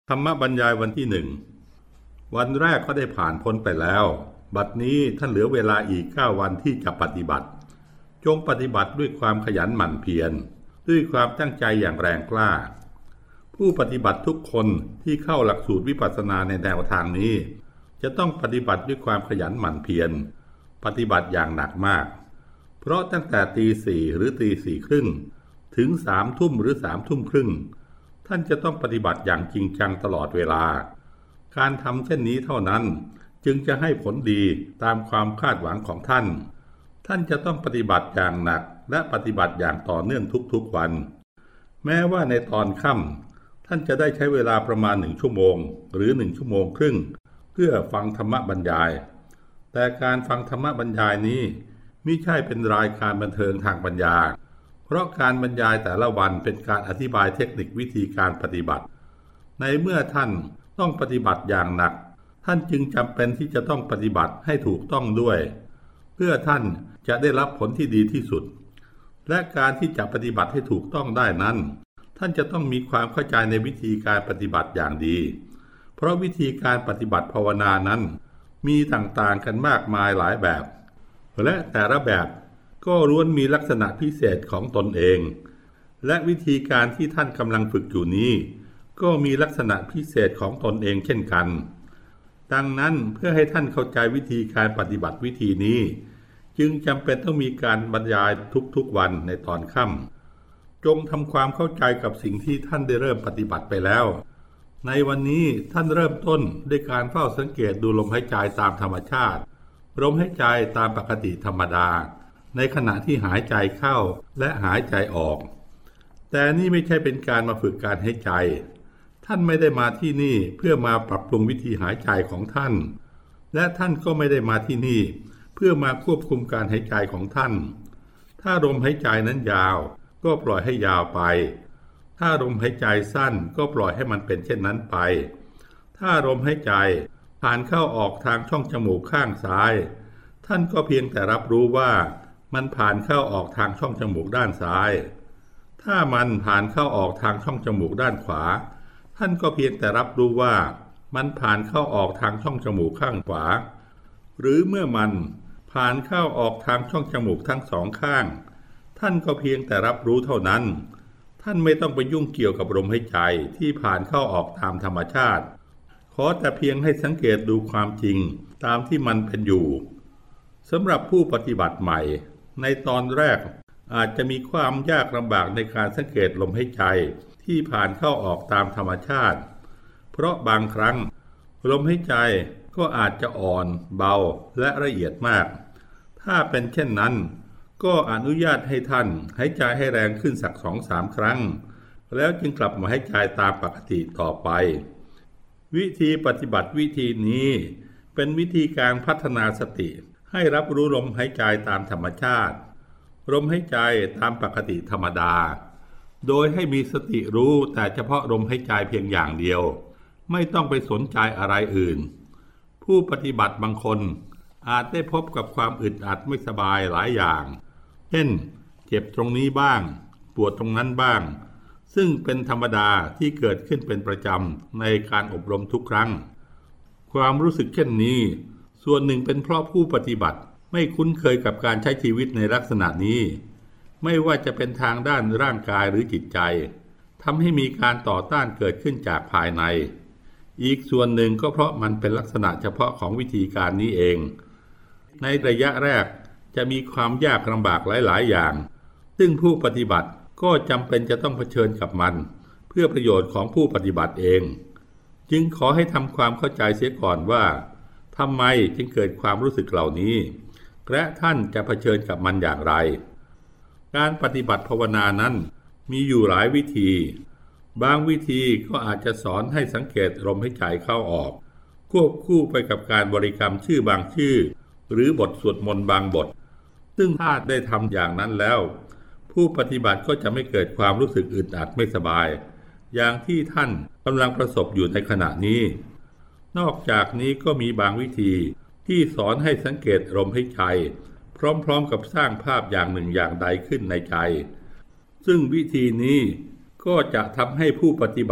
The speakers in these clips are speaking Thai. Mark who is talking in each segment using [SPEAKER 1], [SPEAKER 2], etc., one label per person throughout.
[SPEAKER 1] ธรรมบรรยายวันที่วันแรกก็ได้ผ่านพ้นไปแล้วบัดนี้ท่านเหลือเวลาอีก9 วันที่จะปฏิบัติจงปฏิบัติด้วยความขยันหมั่นเพียรด้วยความตั้งใจอย่างแรงกล้าผู้ปฏิบัติทุกคนที่เข้าหลักสูตรวิปัสสนาในแนวทางนี้จะต้องปฏิบัติด้วยความขยันหมั่นเพียรปฏิบัติอย่างหนักมากเพราะตั้งแต่ตี 4หรือตี 4 ครึ่งถึง3 ทุ่มหรือ3 ทุ่มครึ่งท่านจะต้องปฏิบัติอย่างจริงจังตลอดเวลาการทำเช่นนี้เท่านั้นจึงจะให้ผลดีตามความคาดหวังของท่านท่านจะต้องปฏิบัติอย่างหนักและปฏิบัติอย่างต่อเนื่องทุกๆวันแม้ว่าในตอนค่ำท่านจะได้ใช้เวลาประมาณ1 ชั่วโมงหรือ1 ชั่วโมงครึ่งเพื่อฟังธรรมบรรยายแต่การฟังธรรมบรรยายนี้มิใช่เป็นรายการบันเทิงทางปัญญาเพราะการบรรยายแต่ละวันเป็นการอธิบายเทคนิควิธีการปฏิบัติในเมื่อท่านต้องปฏิบัติอย่างหนักท่านจึงจำเป็นที่จะต้องปฏิบัติให้ถูกต้องด้วยเพื่อท่านจะได้รับผลที่ดีที่สุดและการที่จะปฏิบัติให้ถูกต้องได้นั้นท่านจะต้องมีความเข้าใจในวิธีการปฏิบัติอย่างดีเพราะวิธีการปฏิบัติภาวนานั้นมีต่างๆกันมากมายหลายแบบและแต่ละแบบก็ล้วนมีลักษณะพิเศษของตนเองและวิธีการที่ท่านกำลังฝึกอยู่นี้ก็มีลักษณะพิเศษของตนเองเช่นกันดังนั้นเพื่อให้ท่านเข้าใจวิธีการปฏิบัติวิธีนี้จึงจำเป็นต้องมีการบรรยายทุกๆวันในตอนค่ำจงทำความเข้าใจกับสิ่งที่ท่านได้เริ่มปฏิบัติไปแล้วในวันนี้ท่านเริ่มต้นด้วยการเฝ้าสังเกตดูลมหายใจตามธรรมชาติลมหายใจตามปกติธรรมดาในขณะที่หายใจเข้าและหายใจออกแต่นี่ไม่ใช่เป็นการมาฝึกการหายใจท่านไม่ได้มาที่นี่เพื่อมาปรับปรุงวิธีหายใจของท่านและท่านก็ไม่ได้มาที่นี่เพื่อมาควบคุมการหายใจของท่านถ้าลมหายใจนั้นยาวก็ปล่อยให้ยาวไปถ้าลมหายใจสั้นก็ปล่อยให้มันเป็นเช่นนั้นไปถ้าลมหายใจผ่านเข้าออกทางช่องจมูกข้างซ้ายท่านก็เพียงแต่รับรู้ว่ามันผ่านเข้าออกทางช่องจมูกด้านซ้ายถ้ามันผ่านเข้าออกทางช่องจมูกด้านขวาท่านก็เพียงแต่รับรู้ว่ามันผ่านเข้าออกทางช่องจมูกข้างขวาหรือเมื่อมันผ่านเข้าออกทางช่องจมูกทั้งสองข้างท่านก็เพียงแต่รับรู้เท่านั้นท่านไม่ต้องไปยุ่งเกี่ยวกับลมหายใจที่ผ่านเข้าออกตามธรรมชาติขอแต่เพียงให้สังเกตดูความจริงตามที่มันเป็นอยู่สำหรับผู้ปฏิบัติใหม่ในตอนแรกอาจจะมีความยากลำบากในการสังเกตลมหายใจที่ผ่านเข้าออกตามธรรมชาติเพราะบางครั้งลมหายใจก็อาจจะอ่อนเบาและละเอียดมากถ้าเป็นเช่นนั้นก็อนุญาตให้ท่านหายใจให้แรงขึ้นสัก 2-3 ครั้งแล้วจึงกลับมาหายใจตามปกติต่อไปวิธีปฏิบัติวิธีนี้เป็นวิธีการพัฒนาสติให้รับรู้ลมหายใจตามธรรมชาติลมหายใจตามปกติธรรมดาโดยให้มีสติรู้แต่เฉพาะลมหายใจเพียงอย่างเดียวไม่ต้องไปสนใจอะไรอื่นผู้ปฏิบัติบางคนอาจได้พบกับความอึดอัดไม่สบายหลายอย่างเช่นเจ็บตรงนี้บ้างปวดตรงนั้นบ้างซึ่งเป็นธรรมดาที่เกิดขึ้นเป็นประจำในการอบรมทุกครั้งความรู้สึกเช่นนี้ส่วนหนึ่งเป็นเพราะผู้ปฏิบัติไม่คุ้นเคยกับการใช้ชีวิตในลักษณะนี้ไม่ว่าจะเป็นทางด้านร่างกายหรือจิตใจทำให้มีการต่อต้านเกิดขึ้นจากภายในอีกส่วนหนึ่งก็เพราะมันเป็นลักษณะเฉพาะของวิธีการนี้เองในระยะแรกจะมีความยากลำบากหลายๆอย่างซึ่งผู้ปฏิบัติก็จำเป็นจะต้องเผชิญกับมันเพื่อประโยชน์ของผู้ปฏิบัติเองจึงขอให้ทำความเข้าใจเสียก่อนว่าทำไมจึงเกิดความรู้สึกเหล่านี้และท่านจะเผชิญกับมันอย่างไรการปฏิบัติภาวนานั้นมีอยู่หลายวิธีบางวิธีก็อาจจะสอนให้สังเกตลมหายใจเข้าออกควบคู่ไปกับการบริกรรมชื่อบางชื่อหรือบทสวดมนต์บางบทซึ่งถ้าได้ทำอย่างนั้นแล้วผู้ปฏิบัติก็จะไม่เกิดความรู้สึกอึดอัดไม่สบายอย่างที่ท่านกำลังประสบอยู่ในขณะนี้นอกจากนี้ก็มีบางวิธีที่สอนให้สังเกตลมหายใจพร้อมๆกับสร้างภาพอย่างหนึ่งอย่างใดขึ้นในใจซึ่งวิธีนี้ก็จะทำให้ผู้ปฏิบัติ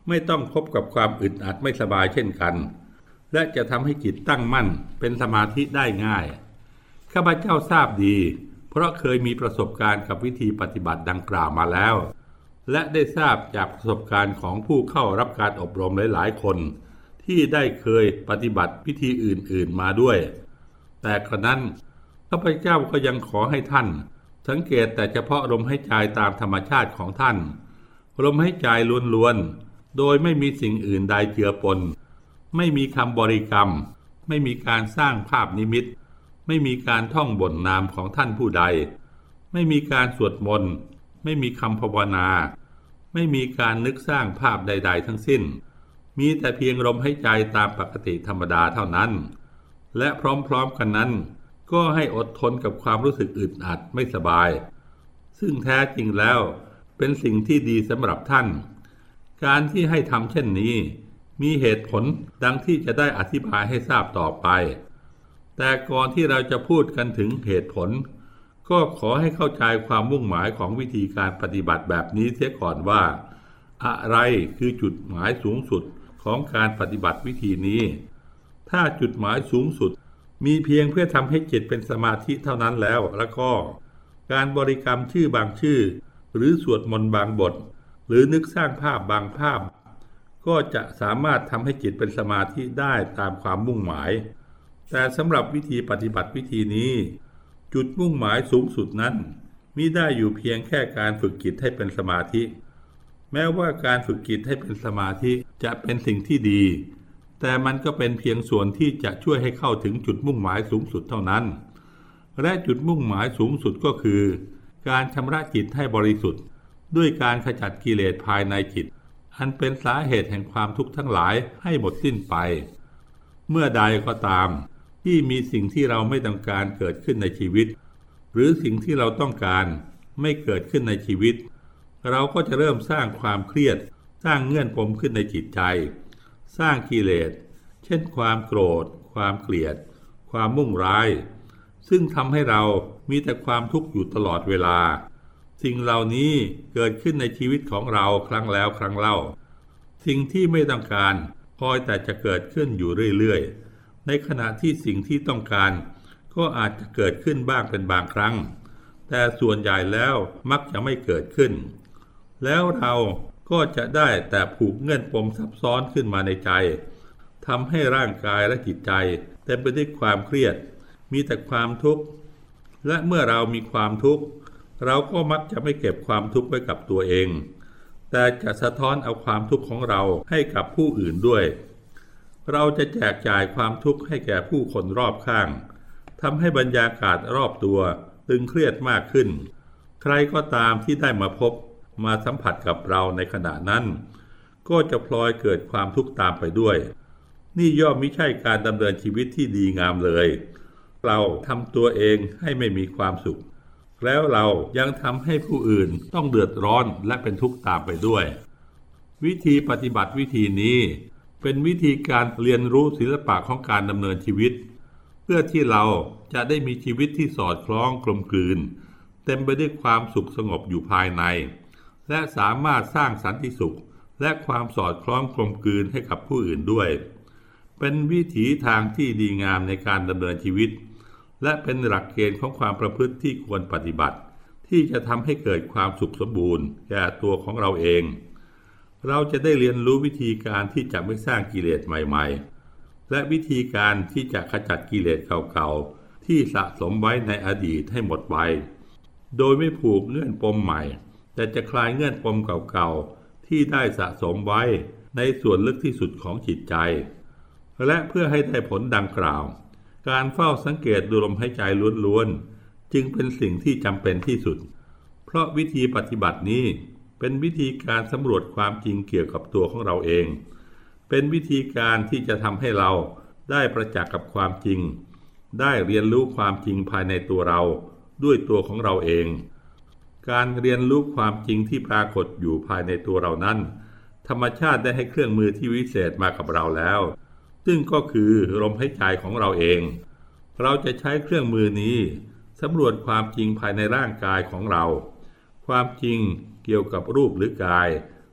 [SPEAKER 1] ไม่ต้องพบกับความอึดอัดไม่สบายเช่นกันและจะทำให้จิตตั้งมั่นเป็นสมาธิได้ง่ายข้าพเจ้าทราบดีเพราะเคยมีประสบการณ์กับวิธีปฏิบัติดังกล่าวมาแล้วและได้ทราบจากประสบการณ์ของผู้เข้ารับการอบรมหลายๆคนที่ได้เคยปฏิบัติวิธีอื่นๆมาด้วยแต่กระนั้นข้าพเจ้าก็ยังขอให้ท่านสังเกตแต่เฉพาะลมหายใจตามธรรมชาติของท่านลมหายใจล้วนๆโดยไม่มีสิ่งอื่นใดเจือปนไม่มีคำบริกรรมไม่มีการสร้างภาพนิมิตไม่มีการท่องบทนามของท่านผู้ใดไม่มีการสวดมนต์ไม่มีคำภาวนาไม่มีการนึกสร้างภาพใดๆทั้งสิ้นมีแต่เพียงลมหายใจตามปกติธรรมดาเท่านั้นและพร้อมๆกันนั้นก็ให้อดทนกับความรู้สึกอึดอัดไม่สบายซึ่งแท้จริงแล้วเป็นสิ่งที่ดีสำหรับท่านการที่ให้ทำเช่นนี้มีเหตุผลดังที่จะได้อธิบายให้ทราบต่อไปแต่ก่อนที่เราจะพูดกันถึงเหตุผลก็ขอให้เข้าใจความมุ่งหมายของวิธีการปฏิบัติแบบนี้เสียก่อนว่าอะไรคือจุดหมายสูงสุดของการปฏิบัติวิธีนี้ถ้าจุดหมายสูงสุดมีเพียงเพื่อทำให้จิตเป็นสมาธิเท่านั้นแล้วก็การบริกรรมชื่อบางชื่อหรือสวดมนต์บางบทหรือนึกสร้างภาพบางภาพก็จะสามารถทำให้จิตเป็นสมาธิได้ตามความมุ่งหมายแต่สำหรับวิธีปฏิบัติวิธีนี้จุดมุ่งหมายสูงสุดนั้นมิได้อยู่เพียงแค่การฝึกจิตให้เป็นสมาธิแม้ว่าการฝึกจิตให้เป็นสมาธิจะเป็นสิ่งที่ดีแต่มันก็เป็นเพียงส่วนที่จะช่วยให้เข้าถึงจุดมุ่งหมายสูงสุดเท่านั้นและจุดมุ่งหมายสูงสุดก็คือการชำระจิตให้บริสุทธิ์ด้วยการขจัดกิเลสภายในจิตอันเป็นสาเหตุแห่งความทุกข์ทั้งหลายให้หมดสิ้นไปเมื่อใดก็ตามที่มีสิ่งที่เราไม่ต้องการเกิดขึ้นในชีวิตหรือสิ่งที่เราต้องการไม่เกิดขึ้นในชีวิตเราก็จะเริ่มสร้างความเครียดสร้างเงื่อนปมขึ้นในจิตใจสร้างกิเลสเช่นความโกรธความเกลียดความมุ่งร้ายซึ่งทำให้เรามีแต่ความทุกข์อยู่ตลอดเวลาสิ่งเหล่านี้เกิดขึ้นในชีวิตของเราครั้งแล้วครั้งเล่าสิ่งที่ไม่ต้องการคอยแต่จะเกิดขึ้นอยู่เรื่อยๆในขณะที่สิ่งที่ต้องการก็อาจจะเกิดขึ้นบ้างเป็นบางครั้งแต่ส่วนใหญ่แล้วมักจะไม่เกิดขึ้นแล้วเราก็จะได้แต่ผูกเงื่อนปมซับซ้อนขึ้นมาในใจทำให้ร่างกายและจิตใจเต็มไปด้วยความเครียดมีแต่ความทุกข์และเมื่อเรามีความทุกข์เราก็มักจะไม่เก็บความทุกข์ไว้กับตัวเองแต่จะสะท้อนเอาความทุกข์ของเราให้กับผู้อื่นด้วยเราจะแจกจ่ายความทุกข์ให้แก่ผู้คนรอบข้างทำให้บรรยากาศรอบตัวตึงเครียดมากขึ้นใครก็ตามที่ได้มาพบมาสัมผัสกับเราในขณะนั้นก็จะพลอยเกิดความทุกข์ตามไปด้วยนี่ย่อมไม่ใช่การดำเนินชีวิตที่ดีงามเลยเราทำตัวเองให้ไม่มีความสุขแล้วเรายังทำให้ผู้อื่นต้องเดือดร้อนและเป็นทุกข์ตามไปด้วยวิธีปฏิบัติวิธีนี้เป็นวิธีการเรียนรู้ศิลปะของการดำเนินชีวิตเพื่อที่เราจะได้มีชีวิตที่สอดคล้องกลมกลืนเต็มไปด้วยความสุขสงบอยู่ภายในและสามารถสร้างสันติสุขและความสอดคล้องกลมกลืนให้กับผู้อื่นด้วยเป็นวิถีทางที่ดีงามในการดำเนินชีวิตและเป็นหลักเกณฑ์ของความประพฤติที่ควรปฏิบัติที่จะทำให้เกิดความสุขสมบูรณ์แก่ตัวของเราเองเราจะได้เรียนรู้วิธีการที่จะไม่สร้างกิเลสใหม่ๆและวิธีการที่จะขจัดกิเลสเก่าๆที่สะสมไว้ในอดีตให้หมดไปโดยไม่ผูกเงื่อนปมใหม่แต่จะคลายเงื่อนปมเก่าๆที่ได้สะสมไว้ในส่วนลึกที่สุดของจิตใจและเพื่อให้ได้ผลดังกล่าวการเฝ้าสังเกตดูลมหายใจล้วนๆจึงเป็นสิ่งที่จำเป็นที่สุดเพราะวิธีปฏิบัตินี้เป็นวิธีการสำรวจความจริงเกี่ยวกับตัวของเราเองเป็นวิธีการที่จะทำให้เราได้ประจักษ์กับความจริงได้เรียนรู้ความจริงภายในตัวเราด้วยตัวของเราเองการเรียนรู้ความจริงที่ปรากฏอยู่ภายในตัวเรานั้นธรรมชาติได้ให้เครื่องมือที่วิเศษมากับเราแล้วซึ่งก็คือลมหายใจของเราเองเราจะใช้เครื่องมือนี้สำรวจความจริงภายในร่างกายของเราความจริงเกี่ยวกับรูปหรือกาย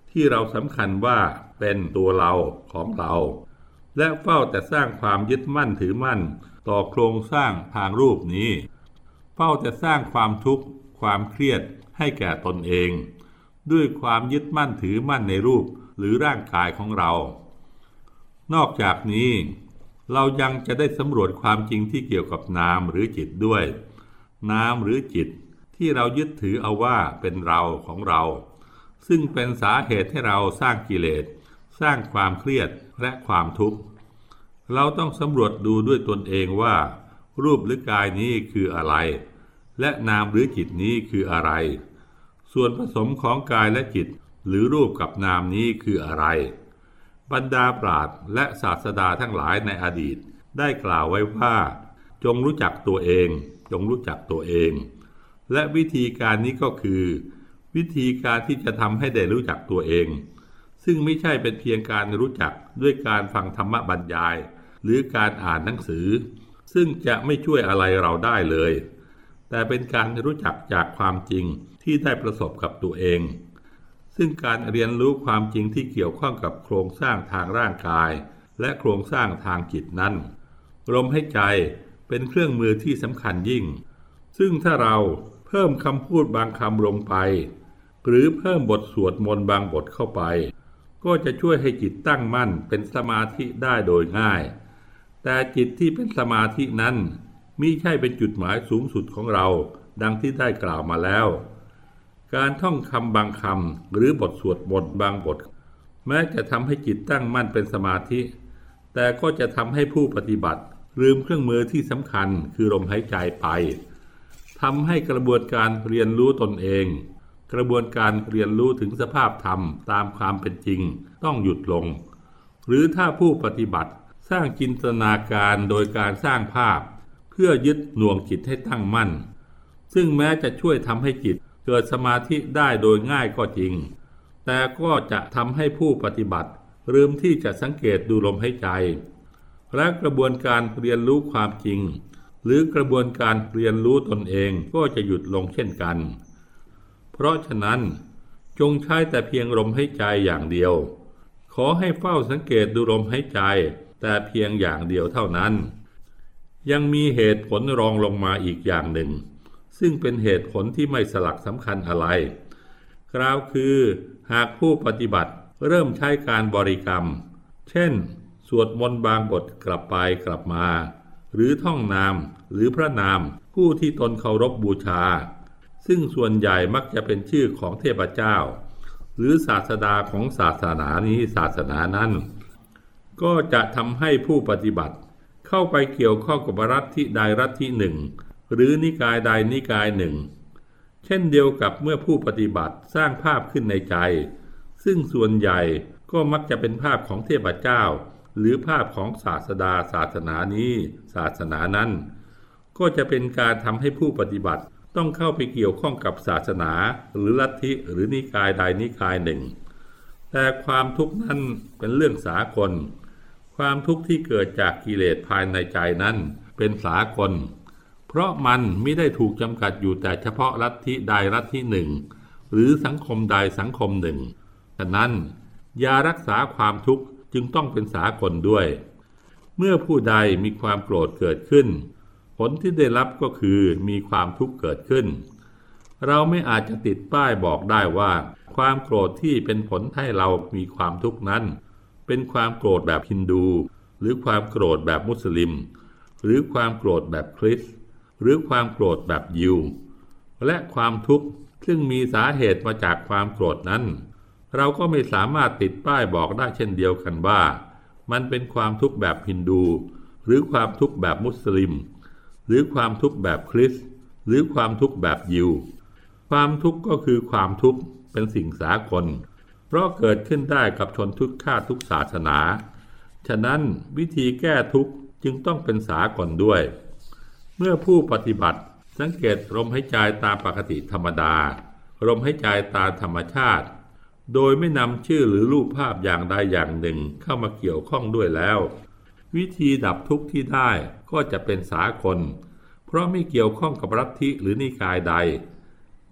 [SPEAKER 1] ที่เราสำคัญว่าเป็นตัวเราของเราและเฝ้าแต่สร้างความยึดมั่นถือมั่นต่อโครงสร้างทางรูปนี้เฝ้าแต่สร้างความทุกข์ความเครียดให้แก่ตนเองด้วยความยึดมั่นถือมั่นในรูปหรือร่างกายของเรานอกจากนี้เรายังจะได้สำรวจความจริงที่เกี่ยวกับนามหรือจิตด้วยนามหรือจิตที่เรายึดถือเอาว่าเป็นเราของเราซึ่งเป็นสาเหตุให้เราสร้างกิเลสสร้างความเครียดและความทุกข์เราต้องสำรวจดูด้วยตนเองว่ารูปหรือกายนี้คืออะไรและนามหรือจิตนี้คืออะไรส่วนผสมของกายและจิตหรือรูปกับนามนี้คืออะไรบรรดาปราชญ์และศาสดาทั้งหลายในอดีตได้กล่าวไว้ว่าจงรู้จักตัวเองจงรู้จักตัวเองและวิธีการนี้ก็คือวิธีการที่จะทำให้ได้รู้จักตัวเองซึ่งไม่ใช่เป็นเพียงการรู้จักด้วยการฟังธรรมบรรยายหรือการอ่านหนังสือซึ่งจะไม่ช่วยอะไรเราได้เลยแต่เป็นการรู้จักจากความจริงที่ได้ประสบกับตัวเองซึ่งการเรียนรู้ความจริงที่เกี่ยวข้องกับโครงสร้างทางร่างกายและโครงสร้างทางจิตนั้นลมหายใจเป็นเครื่องมือที่สำคัญยิ่งซึ่งถ้าเราเพิ่มคำพูดบางคำลงไปหรือเพิ่มบทสวดมนต์บางบทเข้าไปก็จะช่วยให้จิตตั้งมั่นเป็นสมาธิได้โดยง่ายแต่จิตที่เป็นสมาธินั้นมิใช่เป็นจุดหมายสูงสุดของเราดังที่ได้กล่าวมาแล้วการท่องคำบางคำหรือบทสวดมนต์บางบทแม้จะทำให้จิตตั้งมั่นเป็นสมาธิแต่ก็จะทำให้ผู้ปฏิบัติลืมเครื่องมือที่สำคัญคือลมหายใจไปทำให้กระบวนการเรียนรู้ตนเองกระบวนการเรียนรู้ถึงสภาพธรรมตามความเป็นจริงต้องหยุดลงหรือถ้าผู้ปฏิบัติสร้างจินตนาการโดยการสร้างภาพเพื่อยึดหน่วงจิตให้ตั้งมั่นซึ่งแม้จะช่วยทำให้จิตเกิดสมาธิได้โดยง่ายก็จริงแต่ก็จะทำให้ผู้ปฏิบัติลืมที่จะสังเกตดูลมหายใจและกระบวนการเรียนรู้ความจริงหรือกระบวนการเรียนรู้ตนเองก็จะหยุดลงเช่นกันเพราะฉะนั้นจงใช้แต่เพียงลมหายใจอย่างเดียวขอให้เฝ้าสังเกตดูลมหายใจแต่เพียงอย่างเดียวเท่านั้นยังมีเหตุผลรองลงมาอีกอย่างหนึ่งซึ่งเป็นเหตุผลที่ไม่สลักสำคัญอะไรกล่าวคือหากผู้ปฏิบัติเริ่มใช้การบริกรรมเช่นสวดมนต์บางบทกลับไปกลับมาหรือท่องนามหรือพระนามผู้ที่ตนเคารพบูชาซึ่งส่วนใหญ่มักจะเป็นชื่อของเทพเจ้าหรือศาสดาของศาสนานี้ศาสนานั้นก็จะทำให้ผู้ปฏิบัติเข้าไปเกี่ยวข้องกับลัทธิใดลัทธิหนึ่งหรือนิกายใดนิกายหนึ่งเช่นเดียวกับเมื่อผู้ปฏิบัติสร้างภาพขึ้นในใจซึ่งส่วนใหญ่ก็มักจะเป็นภาพของเทพเจ้าหรือภาพของศาสดาศาสนานี้ศาสนานั้นก็จะเป็นการทำให้ผู้ปฏิบัติต้องเข้าไปเกี่ยวข้องกับศาสนาหรือลัทธิหรือนิกายใดนิกายหนึ่งแต่ความทุกข์นั้นเป็นเรื่องสากลความทุกข์ที่เกิดจากกิเลสภายในใจนั้นเป็นสากลเพราะมันไม่ได้ถูกจำกัดอยู่แต่เฉพาะลัทธิใดลัทธิหนึ่งหรือสังคมใดสังคมหนึ่งฉะนั้นยารักษาความทุกข์จึงต้องเป็นสากลด้วยเมื่อผู้ใดมีความโกรธเกิดขึ้นผลที่ได้รับก็คือมีความทุกข์เกิดขึ้นเราไม่อาจจะติดป้ายบอกได้ว่าความโกรธที่เป็นผลให้เรามีความทุกข์นั้นเป็นความโกรธแบบฮินดูหรือความโกรธแบบมุสลิมหรือความโกรธแบบคริสต์หรือความโกรธแบบยิวและความทุกข์ซึ่งมีสาเหตุมาจากความโกรธนั้นเราก็ไม่สามารถติดป้ายบอกได้เช่นเดียวกันว่ามันเป็นความทุกข์แบบฮินดูหรือความทุกข์แบบมุสลิมหรือความทุกข์แบบคริสต์หรือความทุกข์แบบยิวความทุกข์ก็คือความทุกข์เป็นสิ่งสากลเพราะเกิดขึ้นได้กับชนทุกชาติทุกศาสนาฉะนั้นวิธีแก้ทุกข์จึงต้องเป็นสากลด้วยเมื่อผู้ปฏิบัติสังเกตลมหายใจตามปกติธรรมดาลมหายใจตามธรรมชาติโดยไม่นำชื่อหรือรูปภาพอย่างใดอย่างหนึ่งเข้ามาเกี่ยวข้องด้วยแล้ววิธีดับทุกข์ที่ได้ก็จะเป็นสากลเพราะไม่เกี่ยวข้องกับลัทธิหรือนิกายใด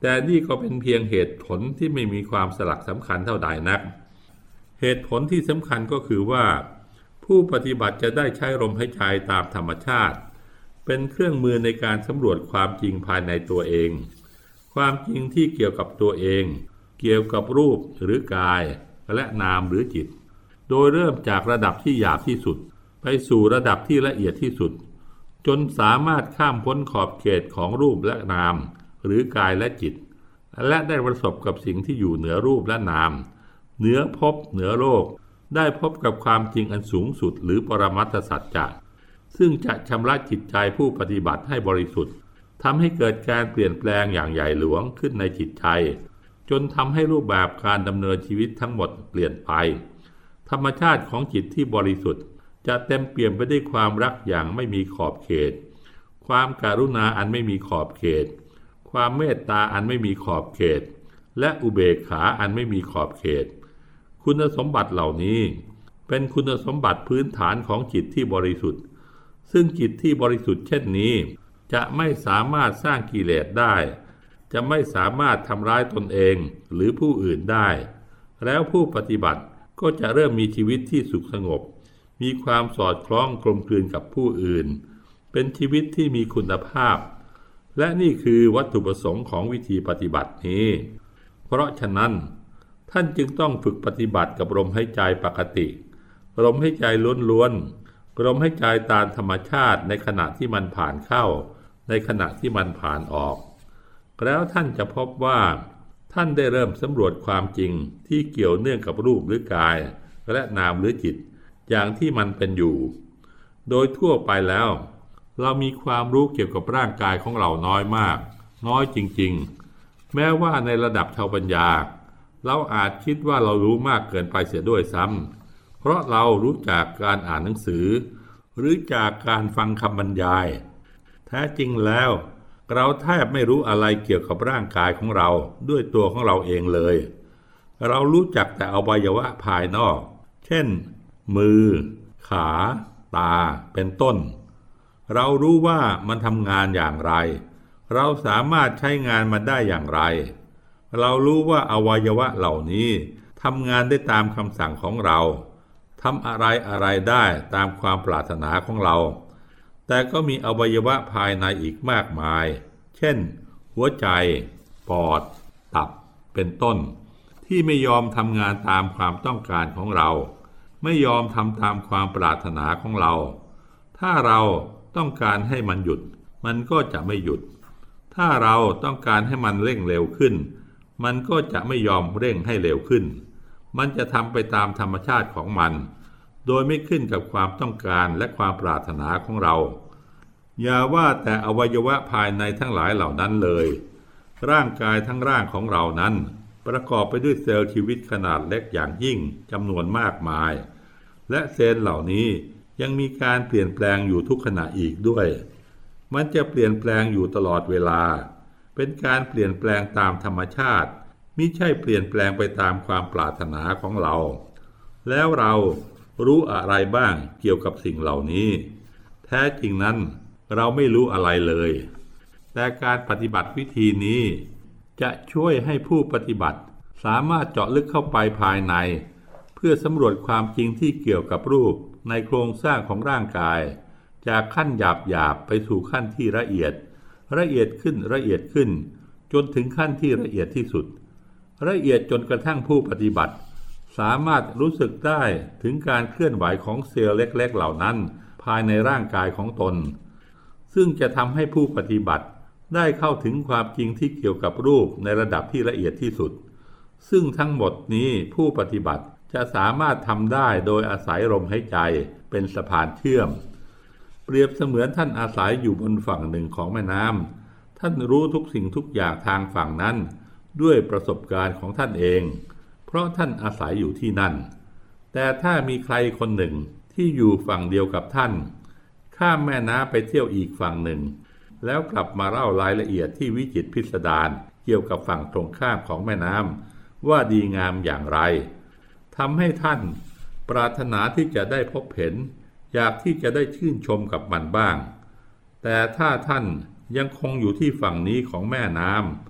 [SPEAKER 1] แต่นี่ก็เป็นเพียงเหตุผลที่ไม่มีความสลักสำคัญเท่าใดนักเหตุผลที่สำคัญก็คือว่าผู้ปฏิบัติจะได้ใช้ลมหายใจตามธรรมชาติเป็นเครื่องมือในการสำรวจความจริงภายในตัวเองความจริงที่เกี่ยวกับตัวเองเกี่ยวกับรูปหรือกายและนามหรือจิตโดยเริ่มจากระดับที่หยาบที่สุดไปสู่ระดับที่ละเอียดที่สุดจนสามารถข้ามพ้นขอบเขตของรูปและนามหรือกายและจิตและได้ประสบกับสิ่งที่อยู่เหนือรูปและนามเหนือภพเหนือโลกได้พบกับความจริงอันสูงสุดหรือปรมัตถสัจจะซึ่งจะชำระจิตใจผู้ปฏิบัติให้บริสุทธิ์ทำให้เกิดการเปลี่ยนแปลงอย่างใหญ่หลวงขึ้นในจิตใจจนทำให้รูปแบบการดำเนินชีวิตทั้งหมดเปลี่ยนไปธรรมชาติของจิตที่บริสุทธิ์จะเต็มเปี่ยมไปด้วยความรักอย่างไม่มีขอบเขตความกรุณาอันไม่มีขอบเขตความเมตตาอันไม่มีขอบเขตและอุเบกขาอันไม่มีขอบเขตคุณสมบัติเหล่านี้เป็นคุณสมบัติพื้นฐานของจิตที่บริสุทธิ์ซึ่งจิตที่บริสุทธิ์เช่นนี้จะไม่สามารถสร้างกิเลสได้จะไม่สามารถทำร้ายตนเองหรือผู้อื่นได้แล้วผู้ปฏิบัติก็จะเริ่มมีชีวิตที่สุขสงบมีความสอดคล้องกลมกลืนกับผู้อื่นเป็นชีวิตที่มีคุณภาพและนี่คือวัตถุประสงค์ของวิธีปฏิบัตินี้เพราะฉะนั้นท่านจึงต้องฝึกปฏิบัติกับลมหายใจปกติลมหายใจล้วนๆลมหายใจตามธรรมชาติในขณะที่มันผ่านเข้าในขณะที่มันผ่านออกแล้วท่านจะพบว่าท่านได้เริ่มสำรวจความจริงที่เกี่ยวเนื่องกับรูปหรือกายและนามหรือจิตอย่างที่มันเป็นอยู่โดยทั่วไปแล้วเรามีความรู้เกี่ยวกับร่างกายของเราน้อยมากน้อยจริงๆแม้ว่าในระดับชาวปัญญาเราอาจคิดว่าเรารู้มากเกินไปเสียด้วยซ้ำเพราะเรารู้จากการอ่านหนังสือหรือจากการฟังคำบรรยายแท้จริงแล้วเราแทบไม่รู้อะไรเกี่ยวกับร่างกายของเราด้วยตัวของเราเองเลยเรารู้จักแต่อวัยวะภายนอกเช่นมือขาตาเป็นต้นเรารู้ว่ามันทำงานอย่างไรเราสามารถใช้งานมันได้อย่างไรเรารู้ว่าอวัยวะเหล่านี้ทำงานได้ตามคำสั่งของเราทำอะไรได้ตามความปรารถนาของเราแต่ก็มีอวัยวะภายในอีกมากมายเช่นหัวใจปอดตับเป็นต้นที่ไม่ยอมทำงานตามความต้องการของเราไม่ยอมทำตามความปรารถนาของเราถ้าเราต้องการให้มันหยุดมันก็จะไม่หยุดถ้าเราต้องการให้มันเร่งเร็วขึ้นมันก็จะไม่ยอมเร่งให้เร็วขึ้นมันจะทำไปตามธรรมชาติของมันโดยไม่ขึ้นกับความต้องการและความปรารถนาของเราอย่าว่าแต่อวัยวะภายในทั้งหลายเหล่านั้นเลยร่างกายทั้งร่างของเรานั้นประกอบไปด้วยเซลล์ชีวิตขนาดเล็กอย่างยิ่งจำนวนมากมายและเซลล์เหล่านี้ยังมีการเปลี่ยนแปลงอยู่ทุกขณะอีกด้วยมันจะเปลี่ยนแปลงอยู่ตลอดเวลาเป็นการเปลี่ยนแปลงตามธรรมชาติมิใช่เปลี่ยนแปลงไปตามความปรารถนาของเราแล้วเรารู้อะไรบ้างเกี่ยวกับสิ่งเหล่านี้แท้จริงนั้นเราไม่รู้อะไรเลยแต่การปฏิบัติวิธีนี้จะช่วยให้ผู้ปฏิบัติสามารถเจาะลึกเข้าไปภายในเพื่อสำรวจความจริงที่เกี่ยวกับรูปในโครงสร้างของร่างกายจากขั้นหยาบไปสู่ขั้นที่ละเอียดขึ้นจนถึงขั้นที่ละเอียดที่สุดละเอียดจนกระทั่งผู้ปฏิบัติสามารถรู้สึกได้ถึงการเคลื่อนไหวของเซลล์เล็กๆเหล่านั้นภายในร่างกายของตนซึ่งจะทำให้ผู้ปฏิบัติได้เข้าถึงความจริงที่เกี่ยวกับรูปในระดับที่ละเอียดที่สุดซึ่งทั้งหมดนี้ผู้ปฏิบัติจะสามารถทำได้โดยอาศัยลมหายใจเป็นสะพานเชื่อมเปรียบเสมือนท่านอาศัยอยู่บนฝั่งหนึ่งของแม่น้ำท่านรู้ทุกสิ่งทุกอย่างทางฝั่งนั้นด้วยประสบการณ์ของท่านเองเพราะท่านอาศัยอยู่ที่นั่นแต่ถ้ามีใครคนหนึ่งที่อยู่ฝั่งเดียวกับท่านข้ามแม่น้ำไปเที่ยวอีกฝั่งหนึ่งแล้วกลับมาเล่ารายละเอียดที่วิจิตรพิสดารเกี่ยวกับฝั่งตรงข้ามของแม่น้ำว่าดีงามอย่างไรทำให้ท่านปรารถนาที่จะได้พบเห็นอยากที่จะได้ชื่นชมกับมันบ้างแต่ถ้าท่านยังคงอยู่ที่ฝั่งนี้ของแม่น้ำ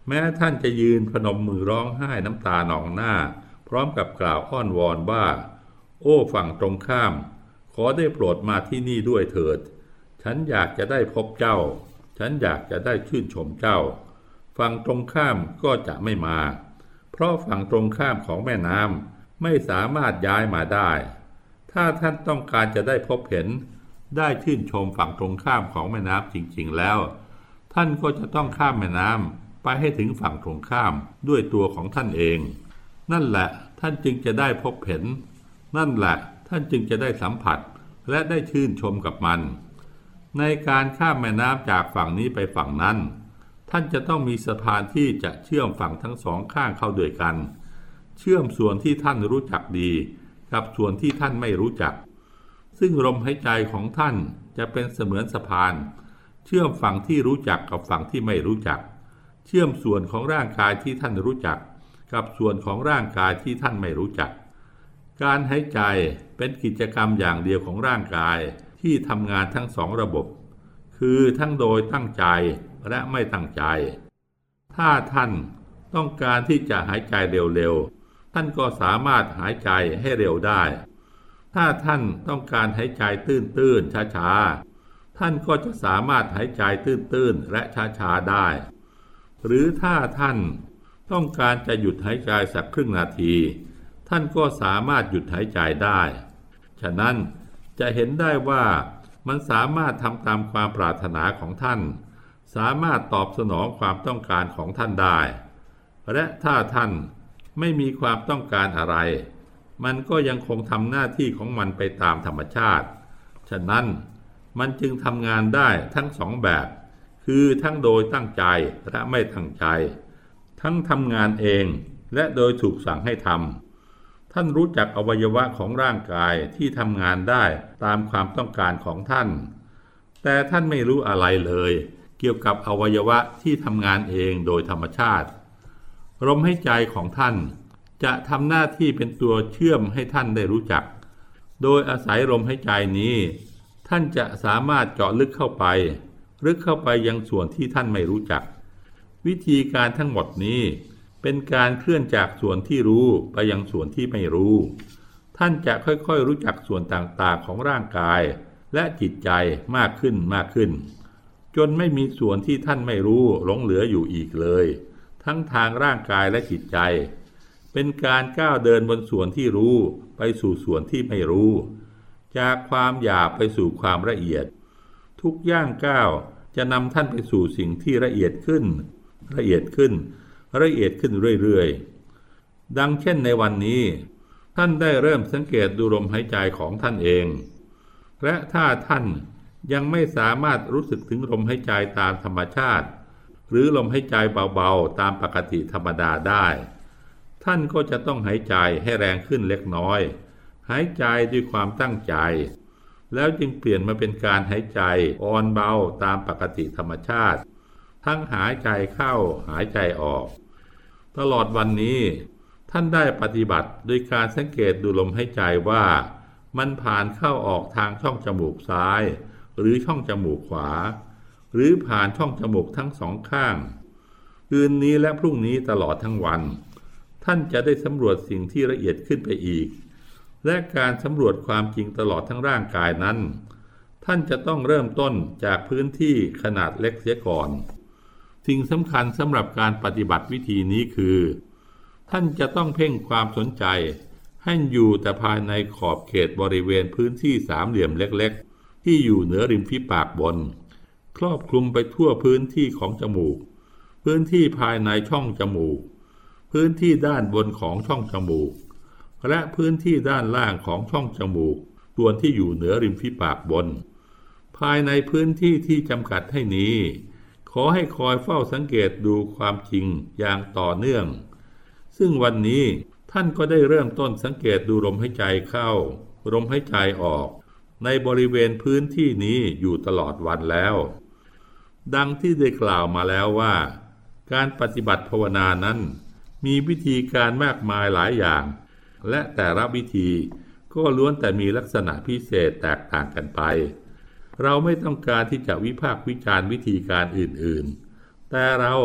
[SPEAKER 1] แม้ท่านจะยืนพนมมือร้องไห้น้ำตาหนองหน้าพร้อมกับกล่าวอ้อนวอนว่าโอ้ฝั่งตรงข้ามขอได้โปรดมาที่นี่ด้วยเถิดฉันอยากจะได้พบเจ้าฉันอยากจะได้ชื่นชมเจ้าฝั่งตรงข้ามก็จะไม่มาเพราะฝั่งตรงข้ามของแม่น้ำไม่สามารถย้ายมาได้ถ้าท่านต้องการจะได้พบเห็นได้ชื่นชมฝั่งตรงข้ามของแม่น้ำจริงๆแล้วท่านก็จะต้องข้ามแม่น้ำไปให้ถึงฝั่งตรงข้ามด้วยตัวของท่านเองนั่นแหละท่านจึงจะได้พบเห็นนั่นแหละท่านจึงจะได้สัมผัสและได้ชื่นชมกับมันในการข้ามแม่น้ำจากฝั่งนี้ไปฝั่งนั้นท่านจะต้องมีสะพานที่จะเชื่อมฝั่งทั้งสองข้างเข้าด้วยกันเชื่อมส่วนที่ท่านรู้จักดีกับส่วนที่ท่านไม่รู้จักซึ่งลมหายใจของท่านจะเป็นเสมือนสะพานเชื่อมฝั่งที่รู้จักกับฝั่งที่ไม่รู้จักเชื่อมส่วนของร่างกายที่ท่านรู้จักกับส่วนของร่างกายที่ท่านไม่รู้จักการหายใจเป็นกิจกรรมอย่างเดียวของร่างกายที่ทำงานทั้งสองระบบคือทั้งโดยตั้งใจและไม่ตั้งใจถ้าท่านต้องการที่จะหายใจเร็วๆท่านก็สามารถหายใจให้เร็วได้ถ้าท่านต้องการหายใจตื้นๆช้าๆท่านก็จะสามารถหายใจตื้นๆและช้าๆได้หรือถ้าท่านต้องการจะหยุดหายใจสักครึ่งนาทีท่านก็สามารถหยุดหายใจได้ฉะนั้นจะเห็นได้ว่ามันสามารถทำตามความปรารถนาของท่านสามารถตอบสนองความต้องการของท่านได้และถ้าท่านไม่มีความต้องการอะไรมันก็ยังคงทำหน้าที่ของมันไปตามธรรมชาติฉะนั้นมันจึงทำงานได้ทั้งสองแบบคือทั้งโดยตั้งใจและไม่ตั้งใจทั้งทำงานเองและโดยถูกสั่งให้ทำท่านรู้จักอวัยวะของร่างกายที่ทำงานได้ตามความต้องการของท่านแต่ท่านไม่รู้อะไรเลยเกี่ยวกับอวัยวะที่ทำงานเองโดยธรรมชาติลมหายใจของท่านจะทำหน้าที่เป็นตัวเชื่อมให้ท่านได้รู้จักโดยอาศัยลมหายใจนี้ท่านจะสามารถเจาะลึกเข้าไปยังส่วนที่ท่านไม่รู้จักวิธีการทั้งหมดนี้เป็นการเคลื่อนจากส่วนที่รู้ไปยังส่วนที่ไม่รู้ท่านจะค่อยๆรู้จักส่วนต่างๆของร่างกายและจิตใจมากขึ้นจนไม่มีส่วนที่ท่านไม่รู้หลงเหลืออยู่อีกเลยทั้งทางร่างกายและจิตใจเป็นการก้าวเดินบนส่วนที่รู้ไปสู่ส่วนที่ไม่รู้จากความหยาบไปสู่ความละเอียดทุกย่างก้าวจะนำท่านไปสู่สิ่งที่ละเอียดขึ้นเรื่อยๆดังเช่นในวันนี้ท่านได้เริ่มสังเกตดูลมหายใจของท่านเองและถ้าท่านยังไม่สามารถรู้สึกถึงลมหายใจตามธรรมชาติหรือลมหายใจเบาๆตามปกติธรรมดาได้ท่านก็จะต้องหายใจให้แรงขึ้นเล็กน้อยหายใจด้วยความตั้งใจแล้วจึงเปลี่ยนมาเป็นการหายใจอ่อนเบาตามปกติธรรมชาติทั้งหายใจเข้าหายใจออกตลอดวันนี้ท่านได้ปฏิบัติโดยการสังเกตดูลมหายใจว่ามันผ่านเข้าออกทางช่องจมูกซ้ายหรือช่องจมูกขวาหรือผ่านช่องจมูกทั้งสองข้างคืนนี้และพรุ่งนี้ตลอดทั้งวันท่านจะได้สำรวจสิ่งที่ละเอียดขึ้นไปอีกและการสำรวจความจริงตลอดทั้งร่างกายนั้นท่านจะต้องเริ่มต้นจากพื้นที่ขนาดเล็กเสียก่อนสิ่งสำคัญสำหรับการปฏิบัติวิธีนี้คือท่านจะต้องเพ่งความสนใจให้อยู่แต่ภายในขอบเขตบริเวณพื้นที่สามเหลี่ยมเล็กๆที่อยู่เหนือริมฝีปากบนครอบคลุมไปทั่วพื้นที่ของจมูกพื้นที่ภายในช่องจมูกพื้นที่ด้านบนของช่องจมูกและพื้นที่ด้านล่างของช่องจมูกส่วนที่อยู่เหนือริมฝีปากบนภายในพื้นที่ที่จำกัดให้นี้ขอให้คอยเฝ้าสังเกตดูความจริงอย่างต่อเนื่องซึ่งวันนี้ท่านก็ได้เริ่มต้นสังเกตดูลมหายใจเข้าลมหายใจออกในบริเวณพื้นที่นี้อยู่ตลอดวันแล้วดังที่ได้กล่าวมาแล้วว่าการปฏิบัติภาวนานั้นมีวิธีการมากมายหลายอย่างและแต่ละวิธีก็ล้วนแต่มีลักษณะพิเศษแตกต่างกันไปเราไม่ต้องการที่จะวิพากษ์วิจารณ์วิธีการอื่นๆแต่เราจะ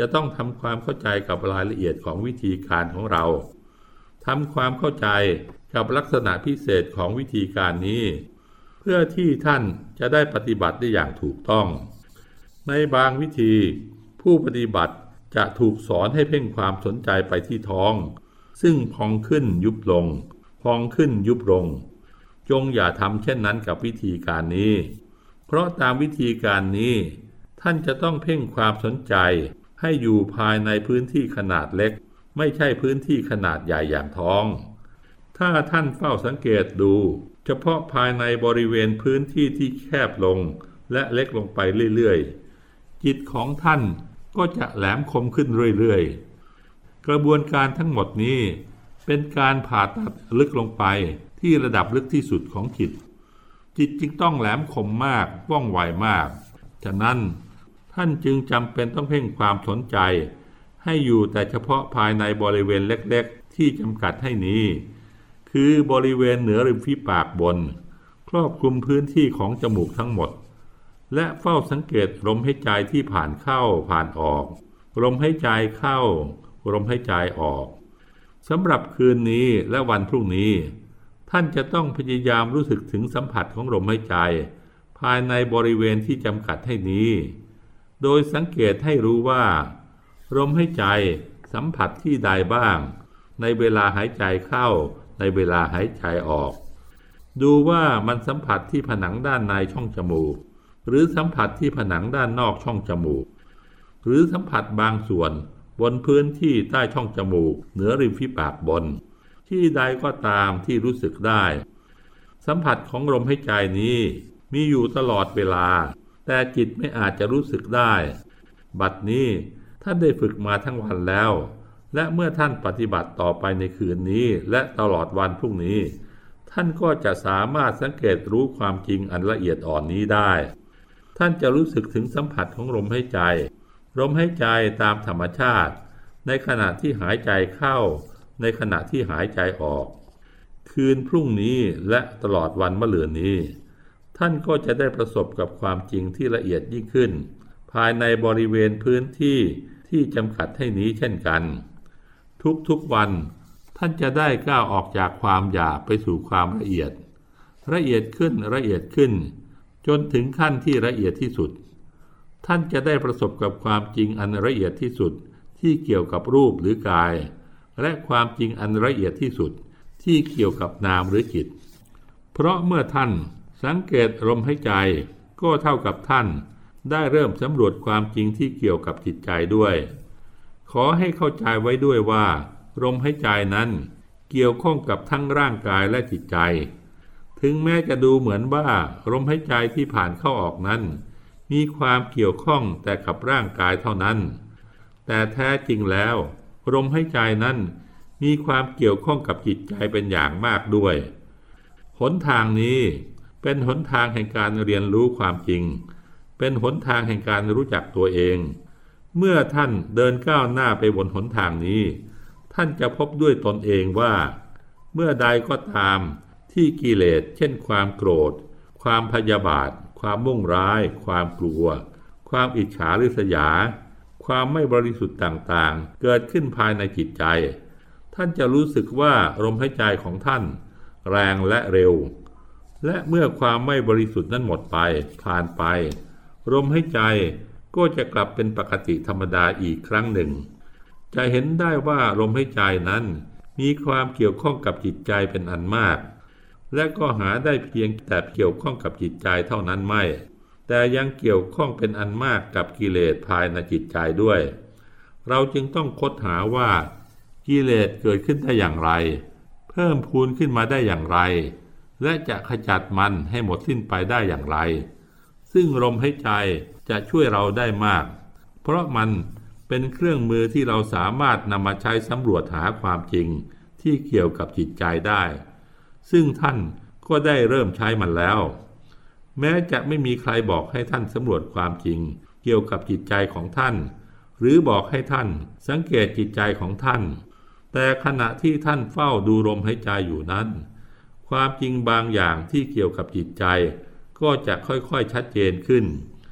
[SPEAKER 1] จะต้องทำความเข้าใจกับรายละเอียดของวิธีการของเราทำความเข้าใจกับลักษณะพิเศษของวิธีการนี้เพื่อที่ท่านจะได้ปฏิบัติได้อย่างถูกต้องในบางวิธีผู้ปฏิบัติจะถูกสอนให้เพ่งความสนใจไปที่ท้องซึ่งพองขึ้นยุบลงพองขึ้นยุบลงจงอย่าทำเช่นนั้นกับวิธีการนี้เพราะตามวิธีการนี้ท่านจะต้องเพ่งความสนใจให้อยู่ภายในพื้นที่ขนาดเล็กไม่ใช่พื้นที่ขนาดใหญ่อย่างท้องถ้าท่านเฝ้าสังเกตดูเฉพาะภายในบริเวณพื้นที่ที่แคบลงและเล็กลงไปเรื่อยๆจิตของท่านก็จะแหลมคมขึ้นเรื่อยๆกระบวนการทั้งหมดนี้เป็นการผ่าตัดลึกลงไปที่ระดับลึกที่สุดของจิตจึงต้องแหลมคมมากว่องไวมากฉะนั้นท่านจึงจำเป็นต้องเพ่งความสนใจให้อยู่แต่เฉพาะภายในบริเวณเล็กๆที่จำกัดให้นี้คือบริเวณเหนือริมฝีปากบนครอบคลุมพื้นที่ของจมูกทั้งหมดและเฝ้าสังเกตลมหายใจที่ผ่านเข้าผ่านออกลมหายใจเข้าลมหายใจออกสำหรับคืนนี้และวันพรุ่งนี้ท่านจะต้องพยายามรู้สึกถึงสัมผัสของลมหายใจภายในบริเวณที่จำกัดให้นี้โดยสังเกตให้รู้ว่าลมหายใจสัมผัสที่ใดบ้างในเวลาหายใจเข้าในเวลาหายใจออกดูว่ามันสัมผัสที่ผนังด้านในช่องจมูกหรือสัมผัสที่ผนังด้านนอกช่องจมูกหรือสัมผัสบางส่วนบนพื้นที่ใต้ช่องจมูกเหนือริมฝีปากบนที่ใดก็ตามที่รู้สึกได้สัมผัสของลมหายใจนี้มีอยู่ตลอดเวลาแต่จิตไม่อาจจะรู้สึกได้บัดนี้ท่านได้ฝึกมาทั้งวันแล้วและเมื่อท่านปฏิบัติต่อไปในคืนนี้และตลอดวันพรุ่งนี้ท่านก็จะสามารถสังเกตรู้ความจริงอันละเอียดอ่อนนี้ได้ท่านจะรู้สึกถึงสัมผัสของลมหายใจลมหายใจตามธรรมชาติในขณะที่หายใจเข้าในขณะที่หายใจออกคืนพรุ่งนี้และตลอดวันมะรืนนี้ท่านก็จะได้ประสบกับความจริงที่ละเอียดยิ่งขึ้นภายในบริเวณพื้นที่ที่จำกัดให้นี้เช่นกันทุกวันท่านจะได้ก้าวออกจากความหยาบไปสู่ความละเอียดขึ้นละเอียดขึ้นจนถึงขั้นที่ละเอียดที่สุดท่านจะได้ประสบกับความจริงอันละเอียดที่สุดที่เกี่ยวกับรูปหรือกายและความจริงอันละเอียดที่สุดที่เกี่ยวกับนามหรือจิตเพราะเมื่อท่านสังเกตลมหายใจก็เท่ากับท่านได้เริ่มสำรวจความจริงที่เกี่ยวกับจิตใจด้วยขอให้เข้าใจไว้ด้วยว่าลมหายใจนั้นเกี่ยวข้องกับทั้งร่างกายและจิตใจถึงแม้จะดูเหมือนว่าลมหายใจที่ผ่านเข้าออกนั้นมีความเกี่ยวข้องแต่กับร่างกายเท่านั้นแต่แท้จริงแล้วลมหายใจนั้นมีความเกี่ยวข้องกับจิตใจเป็นอย่างมากด้วยหนทางนี้เป็นหนทางแห่งการเรียนรู้ความจริงเป็นหนทางแห่งการรู้จักตัวเองเมื่อท่านเดินก้าวหน้าไปบนหนทางนี้ท่านจะพบด้วยตนเองว่าเมื่อใดก็ตามที่กิเลสเช่นความโกรธความพยาบาทความมุ่งร้ายความกลัวความอิจฉาริษยาความไม่บริสุทธิ์ต่างๆเกิดขึ้นภายในจิตใจท่านจะรู้สึกว่าลมหายใจของท่านแรงและเร็วและเมื่อความไม่บริสุทธิ์นั้นหมดไปผ่านไปลมหายใจก็จะกลับเป็นปกติธรรมดาอีกครั้งหนึ่งจะเห็นได้ว่าลมหายใจนั้นมีความเกี่ยวข้องกับจิตใจเป็นอันมากและก็หาได้เพียงแต่เกี่ยวข้องกับจิตใจเท่านั้นไม่แต่ยังเกี่ยวข้องเป็นอันมากกับกิเลสภายในจิตใจด้วยเราจึงต้องค้นหาว่ากิเลสเกิดขึ้นได้อย่างไรเพิ่มพูนขึ้นมาได้อย่างไรและจะขจัดมันให้หมดสิ้นไปได้อย่างไรซึ่งลมหายใจจะช่วยเราได้มากเพราะมันเป็นเครื่องมือที่เราสามารถนำมาใช้สำรวจหาความจริงที่เกี่ยวกับจิตใจได้ซึ่งท่านก็ได้เริ่มใช้มันแล้วแม้จะไม่มีใครบอกให้ท่านสำรวจความจริงเกี่ยวกับจิตใจของท่านหรือบอกให้ท่านสังเกตจิตใจของท่านแต่ขณะที่ท่านเฝ้าดูลมหายใจอยู่นั้นความจริงบางอย่างที่เกี่ยวกับจิตใจก็จะค่อยๆชัดเจนขึ้นค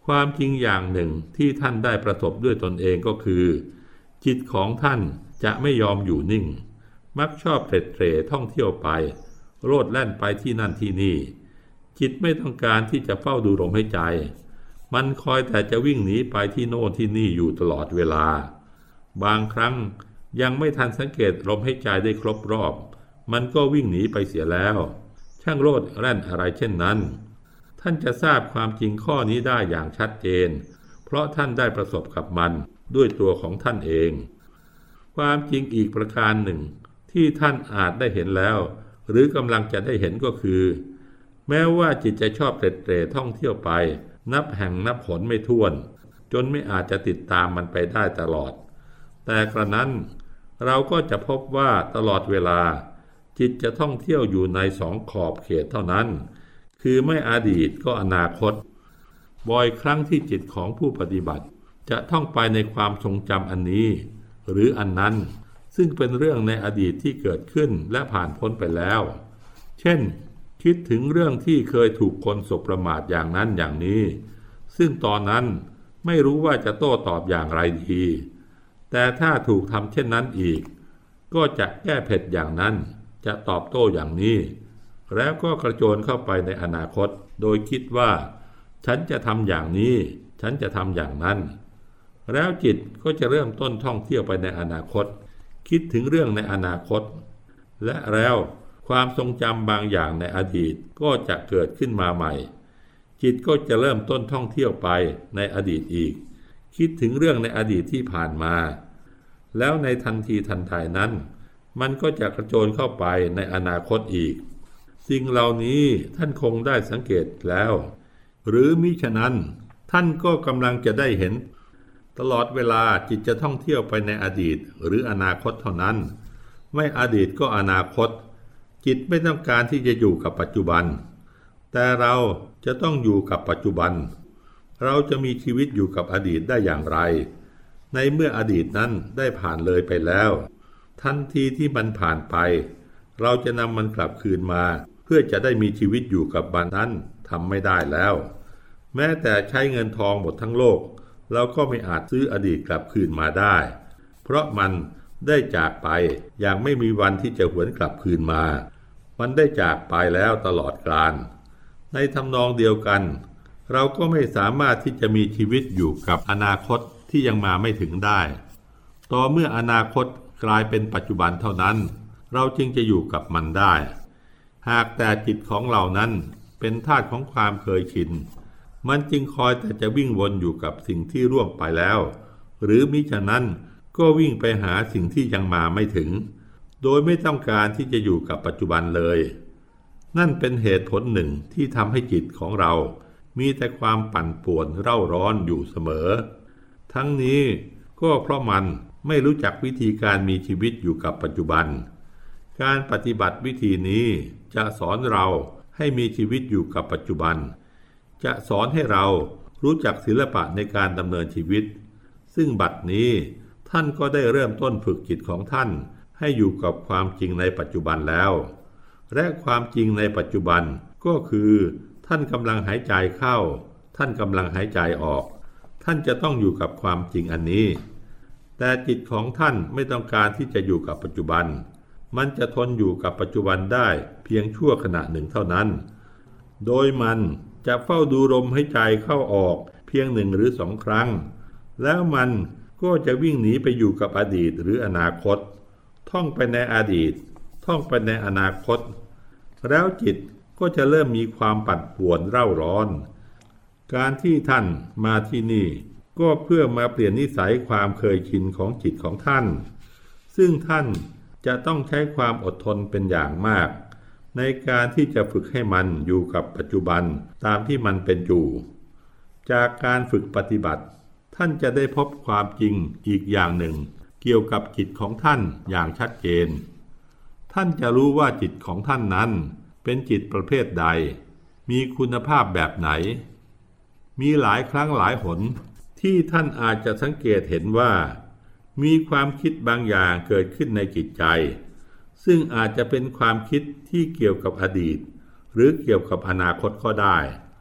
[SPEAKER 1] ความจริงอย่างหนึ่งที่ท่านได้ประสบด้วยตนเองก็คือจิตของท่านจะไม่ยอมอยู่นิ่งมักชอบเตร็ดเตร่ท่องเที่ยวไปโลดแล่นไปที่นั่นที่นี่จิตไม่ต้องการที่จะเฝ้าดูลมหายใจมันคอยแต่จะวิ่งหนีไปที่โน่นที่นี่อยู่ตลอดเวลาบางครั้งยังไม่ทันสังเกตลมหายใจได้ครบรอบมันก็วิ่งหนีไปเสียแล้วช่างโลดแล่นอะไรเช่นนั้นท่านจะทราบความจริงข้อนี้ได้อย่างชัดเจนเพราะท่านได้ประสบกับมันด้วยตัวของท่านเองความจริงอีกประการหนึ่งที่ท่านอาจได้เห็นแล้วหรือกำลังจะได้เห็นก็คือแม้ว่าจิตจะชอบเตร็ดเตร่ท่องเที่ยวไปนับแห่งนับหนไม่ถ้วนจนไม่อาจจะติดตามมันไปได้ตลอดแต่กระนั้นเราก็จะพบว่าตลอดเวลาจิตจะท่องเที่ยวอยู่ในสองขอบเขตเท่านั้นคือไม่อดีตก็อนาคตบ่อยครั้งที่จิตของผู้ปฏิบัติจะท่องไปในความทรงจำอันนี้หรืออันนั้นซึ่งเป็นเรื่องในอดีตที่เกิดขึ้นและผ่านพ้นไปแล้วเช่นคิดถึงเรื่องที่เคยถูกคนสบประมาทอย่างนั้นอย่างนี้ซึ่งตอนนั้นไม่รู้ว่าจะโต้ตอบอย่างไรดีแต่ถ้าถูกทำเช่นนั้นอีกก็จะแก้เผ็ดอย่างนั้นจะตอบโต้อย่างนี้แล้วก็กระโจนเข้าไปในอนาคตโดยคิดว่าฉันจะทำอย่างนี้ฉันจะทำอย่างนั้นแล้วจิตก็จะเริ่มต้นท่องเที่ยวไปในอนาคตคิดถึงเรื่องในอนาคตและแล้วความทรงจำบางอย่างในอดีตก็จะเกิดขึ้นมาใหม่จิตก็จะเริ่มต้นท่องเที่ยวไปในอดีตอีกคิดถึงเรื่องในอดีตที่ผ่านมาแล้วในทันทีทันใดนั้นมันก็จะกระโจนเข้าไปในอนาคตอีกสิ่งเหล่านี้ท่านคงได้สังเกตแล้วหรือมิฉะนั้นท่านก็กำลังจะได้เห็นตลอดเวลาจิตจะท่องเที่ยวไปในอดีตหรืออนาคตเท่านั้นไม่อดีตก็อนาคตจิตไม่ต้องการที่จะอยู่กับปัจจุบันแต่เราจะต้องอยู่กับปัจจุบันเราจะมีชีวิตอยู่กับอดีตได้อย่างไรในเมื่ออดีตนั้นได้ผ่านเลยไปแล้วทันทีที่มันผ่านไปเราจะนำมันกลับคืนมาเพื่อจะได้มีชีวิตอยู่กับมันนั้นทำไม่ได้แล้วแม้แต่ใช้เงินทองหมดทั้งโลกเราก็ไม่อาจซื้ออดีตกลับคืนมาได้เพราะมันได้จากไปอย่างไม่มีวันที่จะหวนกลับคืนมามันได้จากไปแล้วตลอดกาลในทำนองเดียวกันเราก็ไม่สามารถที่จะมีชีวิตอยู่กับอนาคตที่ยังมาไม่ถึงได้ต่อเมื่ออนาคตกลายเป็นปัจจุบันเท่านั้นเราจึงจะอยู่กับมันได้หากแต่จิตของเรานั้นเป็นทาสของความเคยชินมันจึงคอยแต่จะวิ่งวนอยู่กับสิ่งที่ล่วงไปแล้วหรือมิฉะนั้นก็วิ่งไปหาสิ่งที่ยังมาไม่ถึงโดยไม่ต้องการที่จะอยู่กับปัจจุบันเลยนั่นเป็นเหตุผลหนึ่งที่ทำให้จิตของเรามีแต่ความปั่นป่วนเร่าร้อนอยู่เสมอทั้งนี้ก็เพราะมันไม่รู้จักวิธีการมีชีวิตอยู่กับปัจจุบันการปฏิบัติวิธีนี้จะสอนเราให้มีชีวิตอยู่กับปัจจุบันจะสอนให้เรารู้จักศิลปะในการดำเนินชีวิตซึ่งบัดนี้ท่านก็ได้เริ่มต้นฝึกจิตของท่านให้อยู่กับความจริงในปัจจุบันแล้วและความจริงในปัจจุบันก็คือท่านกำลังหายใจเข้าท่านกำลังหายใจออกท่านจะต้องอยู่กับความจริงอันนี้แต่จิตของท่านไม่ต้องการที่จะอยู่กับปัจจุบันมันจะทนอยู่กับปัจจุบันได้เพียงชั่วขณะหนึ่งเท่านั้นโดยมันจะเฝ้าดูลมหายใจเข้าออกเพียง1 หรือ 2 ครั้งแล้วมันก็จะวิ่งหนีไปอยู่กับอดีตหรืออนาคตท่องไปในอดีตท่องไปในอนาคตแล้วจิตก็จะเริ่มมีความปั่นป่วนเร่าร้อนการที่ท่านมาที่นี่ก็เพื่อมาเปลี่ยนนิสัยความเคยชินของจิตของท่านซึ่งท่านจะต้องใช้ความอดทนเป็นอย่างมากในการที่จะฝึกให้มันอยู่กับปัจจุบันตามที่มันเป็นอยู่จากการฝึกปฏิบัติท่านจะได้พบความจริงอีกอย่างหนึ่งเกี่ยวกับจิตของท่านอย่างชัดเจนท่านจะรู้ว่าจิตของท่านนั้นเป็นจิตประเภทใดมีคุณภาพแบบไหนมีหลายครั้งหลายหนที่ท่านอาจจะสังเกตเห็นว่ามีความคิดบางอย่างเกิดขึ้นในจิตใจซึ่งอาจจะเป็นความคิดที่เกี่ยวกับอดีตหรือเกี่ยวกับอนาคตก็ได้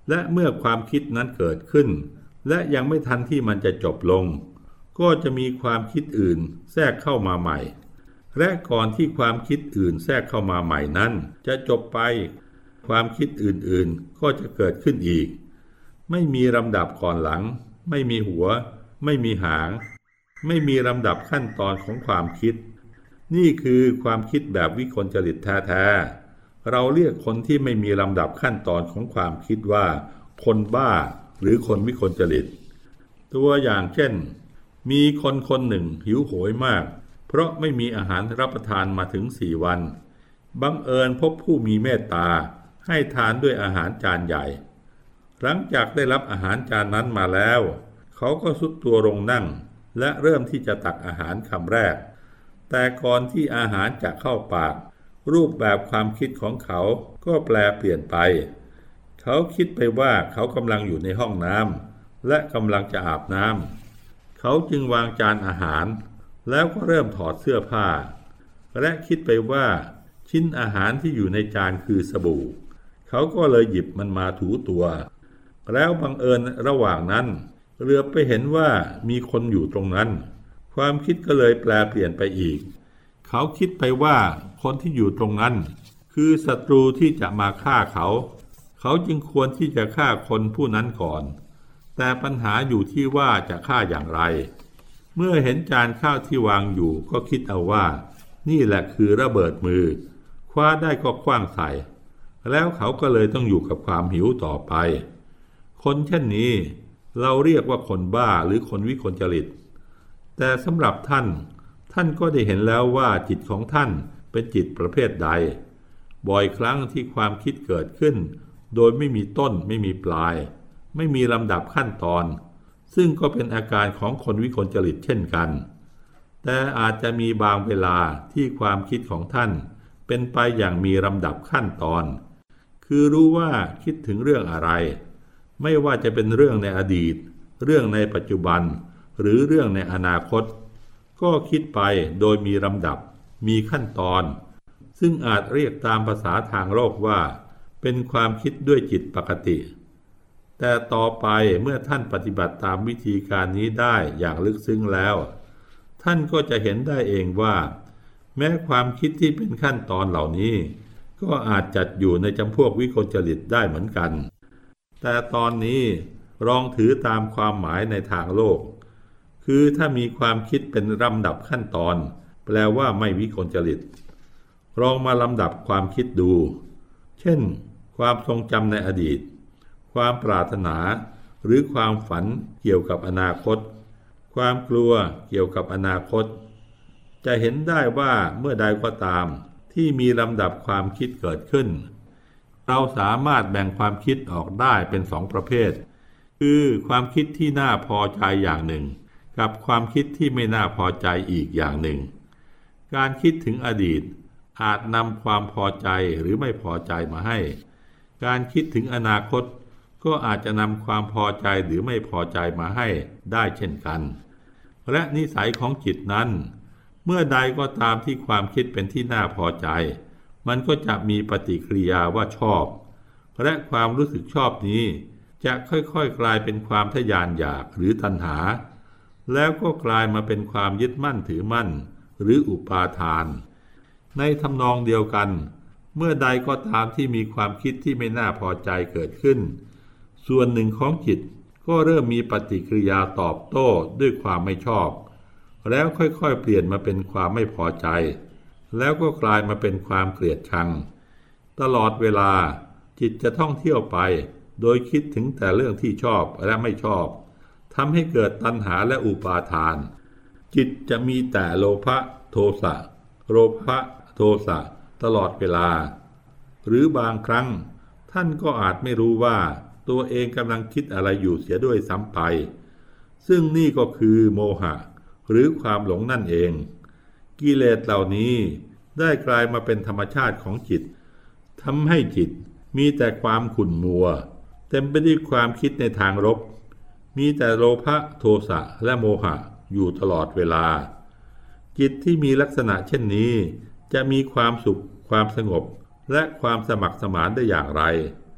[SPEAKER 1] และเมื่อความคิดนั้นเกิดขึ้นและยังไม่ทันที่มันจะจบลงก็จะมีความคิดอื่นแทรกเข้ามาใหม่และก่อนที่ความคิดอื่นแทรกเข้ามาใหม่นั้นจะจบไปความคิดอื่นๆก็จะเกิดขึ้นอีกไม่มีลำดับก่อนหลังไม่มีหัวไม่มีหางไม่มีลำดับขั้นตอนของความคิดนี่คือความคิดแบบวิกลจริตแท้ๆเราเรียกคนที่ไม่มีลำดับขั้นตอนของความคิดว่าคนบ้าหรือคนวิกลจริตตัวอย่างเช่นมีคนหนึ่งหิวโหยมากเพราะไม่มีอาหารรับประทานมาถึง4 วันบังเอิญพบผู้มีเมตตาให้ทานด้วยอาหารจานใหญ่หลังจากได้รับอาหารจานนั้นมาแล้วเขาก็ทรุดตัวลงนั่งและเริ่มที่จะตักอาหารคำแรกแต่ก่อนที่อาหารจะเข้าปากรูปแบบความคิดของเขาก็แปลเปลี่ยนไปเขาคิดไปว่าเขากำลังอยู่ในห้องน้ำและกำลังจะอาบน้ำเขาจึงวางจานอาหารแล้วก็เริ่มถอดเสื้อผ้าและคิดไปว่าชิ้นอาหารที่อยู่ในจานคือสบู่เขาก็เลยหยิบมันมาถูตัวแล้วบังเอิญระหว่างนั้นเหลือบไปเห็นว่ามีคนอยู่ตรงนั้นความคิดก็เลยแปลเปลี่ยนไปอีกเขาคิดไปว่าคนที่อยู่ตรงนั้นคือศัตรูที่จะมาฆ่าเขาจึงควรที่จะฆ่าคนผู้นั้นก่อนแต่ปัญหาอยู่ที่ว่าจะฆ่าอย่างไรเมื่อเห็นจานข้าวที่วางอยู่ก็คิดเอาว่านี่แหละคือระเบิดมือคว้าได้ก็ขว้างใส่แล้วเขาก็เลยต้องอยู่กับความหิวต่อไปคนเช่นนี้เราเรียกว่าคนบ้าหรือคนวิกลจริตแต่สำหรับท่านก็ได้เห็นแล้วว่าจิตของท่านเป็นจิตประเภทใดบ่อยครั้งที่ความคิดเกิดขึ้นโดยไม่มีต้นไม่มีปลายไม่มีลำดับขั้นตอนซึ่งก็เป็นอาการของคนวิกลจริตเช่นกันแต่อาจจะมีบางเวลาที่ความคิดของท่านเป็นไปอย่างมีลำดับขั้นตอนคือรู้ว่าคิดถึงเรื่องอะไรไม่ว่าจะเป็นเรื่องในอดีตเรื่องในปัจจุบันหรือเรื่องในอนาคตก็คิดไปโดยมีลำดับมีขั้นตอนซึ่งอาจเรียกตามภาษาทางโลกว่าเป็นความคิดด้วยจิตปกติแต่ต่อไปเมื่อท่านปฏิบัติตามวิธีการนี้ได้อย่างลึกซึ้งแล้วท่านก็จะเห็นได้เองว่าแม้ความคิดที่เป็นขั้นตอนเหล่านี้ก็อาจจัดอยู่ในจำพวกวิกลจริตได้เหมือนกันแต่ตอนนี้ลองถือตามความหมายในทางโลกคือถ้ามีความคิดเป็นลำดับขั้นตอนแปลว่าไม่วิกลจริตลองมาลำดับความคิดดูเช่นความทรงจำในอดีตความปรารถนาหรือความฝันเกี่ยวกับอนาคตความกลัวเกี่ยวกับอนาคตจะเห็นได้ว่าเมื่อใดก็ตามที่มีลำดับความคิดเกิดขึ้นเราสามารถแบ่งความคิดออกได้เป็น2 ประเภทคือความคิดที่น่าพอใจอย่างหนึ่งกับความคิดที่ไม่น่าพอใจอีกอย่างหนึ่งการคิดถึงอดีตอาจนำความพอใจหรือไม่พอใจมาให้การคิดถึงอนาคตก็อาจจะนำความพอใจหรือไม่พอใจมาให้ได้เช่นกันและนิสัยของจิตนั้นเมื่อใดก็ตามที่ความคิดเป็นที่น่าพอใจมันก็จะมีปฏิกิริยาว่าชอบและความรู้สึกชอบนี้จะค่อยๆกลายเป็นความทะยานอยากหรือตัณหาแล้วก็กลายมาเป็นความยึดมั่นถือมั่นหรืออุปาทานในทำนองเดียวกันเมื่อใดก็ตามที่มีความคิดที่ไม่น่าพอใจเกิดขึ้นส่วนหนึ่งของจิตก็เริ่มมีปฏิกิริยาตอบโต้ด้วยความไม่ชอบแล้วค่อยๆเปลี่ยนมาเป็นความไม่พอใจแล้วก็กลายมาเป็นความเกลียดชังตลอดเวลาจิตจะท่องเที่ยวไปโดยคิดถึงแต่เรื่องที่ชอบและไม่ชอบทำให้เกิดตัณหาและอุปาทานจิตจะมีแต่โลภะโทสะโลภะโทสะตลอดเวลาหรือบางครั้งท่านก็อาจไม่รู้ว่าตัวเองกำลังคิดอะไรอยู่เสียด้วยซ้ำไปซึ่งนี่ก็คือโมหะหรือความหลงนั่นเองกิเลสเหล่านี้ได้กลายมาเป็นธรรมชาติของจิตทำให้จิตมีแต่ความขุ่นมัวเต็มไปด้วยความคิดในทางลบมีแต่โลภะโทสะและโมหะอยู่ตลอดเวลาจิตที่มีลักษณะเช่นนี้จะมีความสุขความสงบและความสมัครสมานได้อย่างไร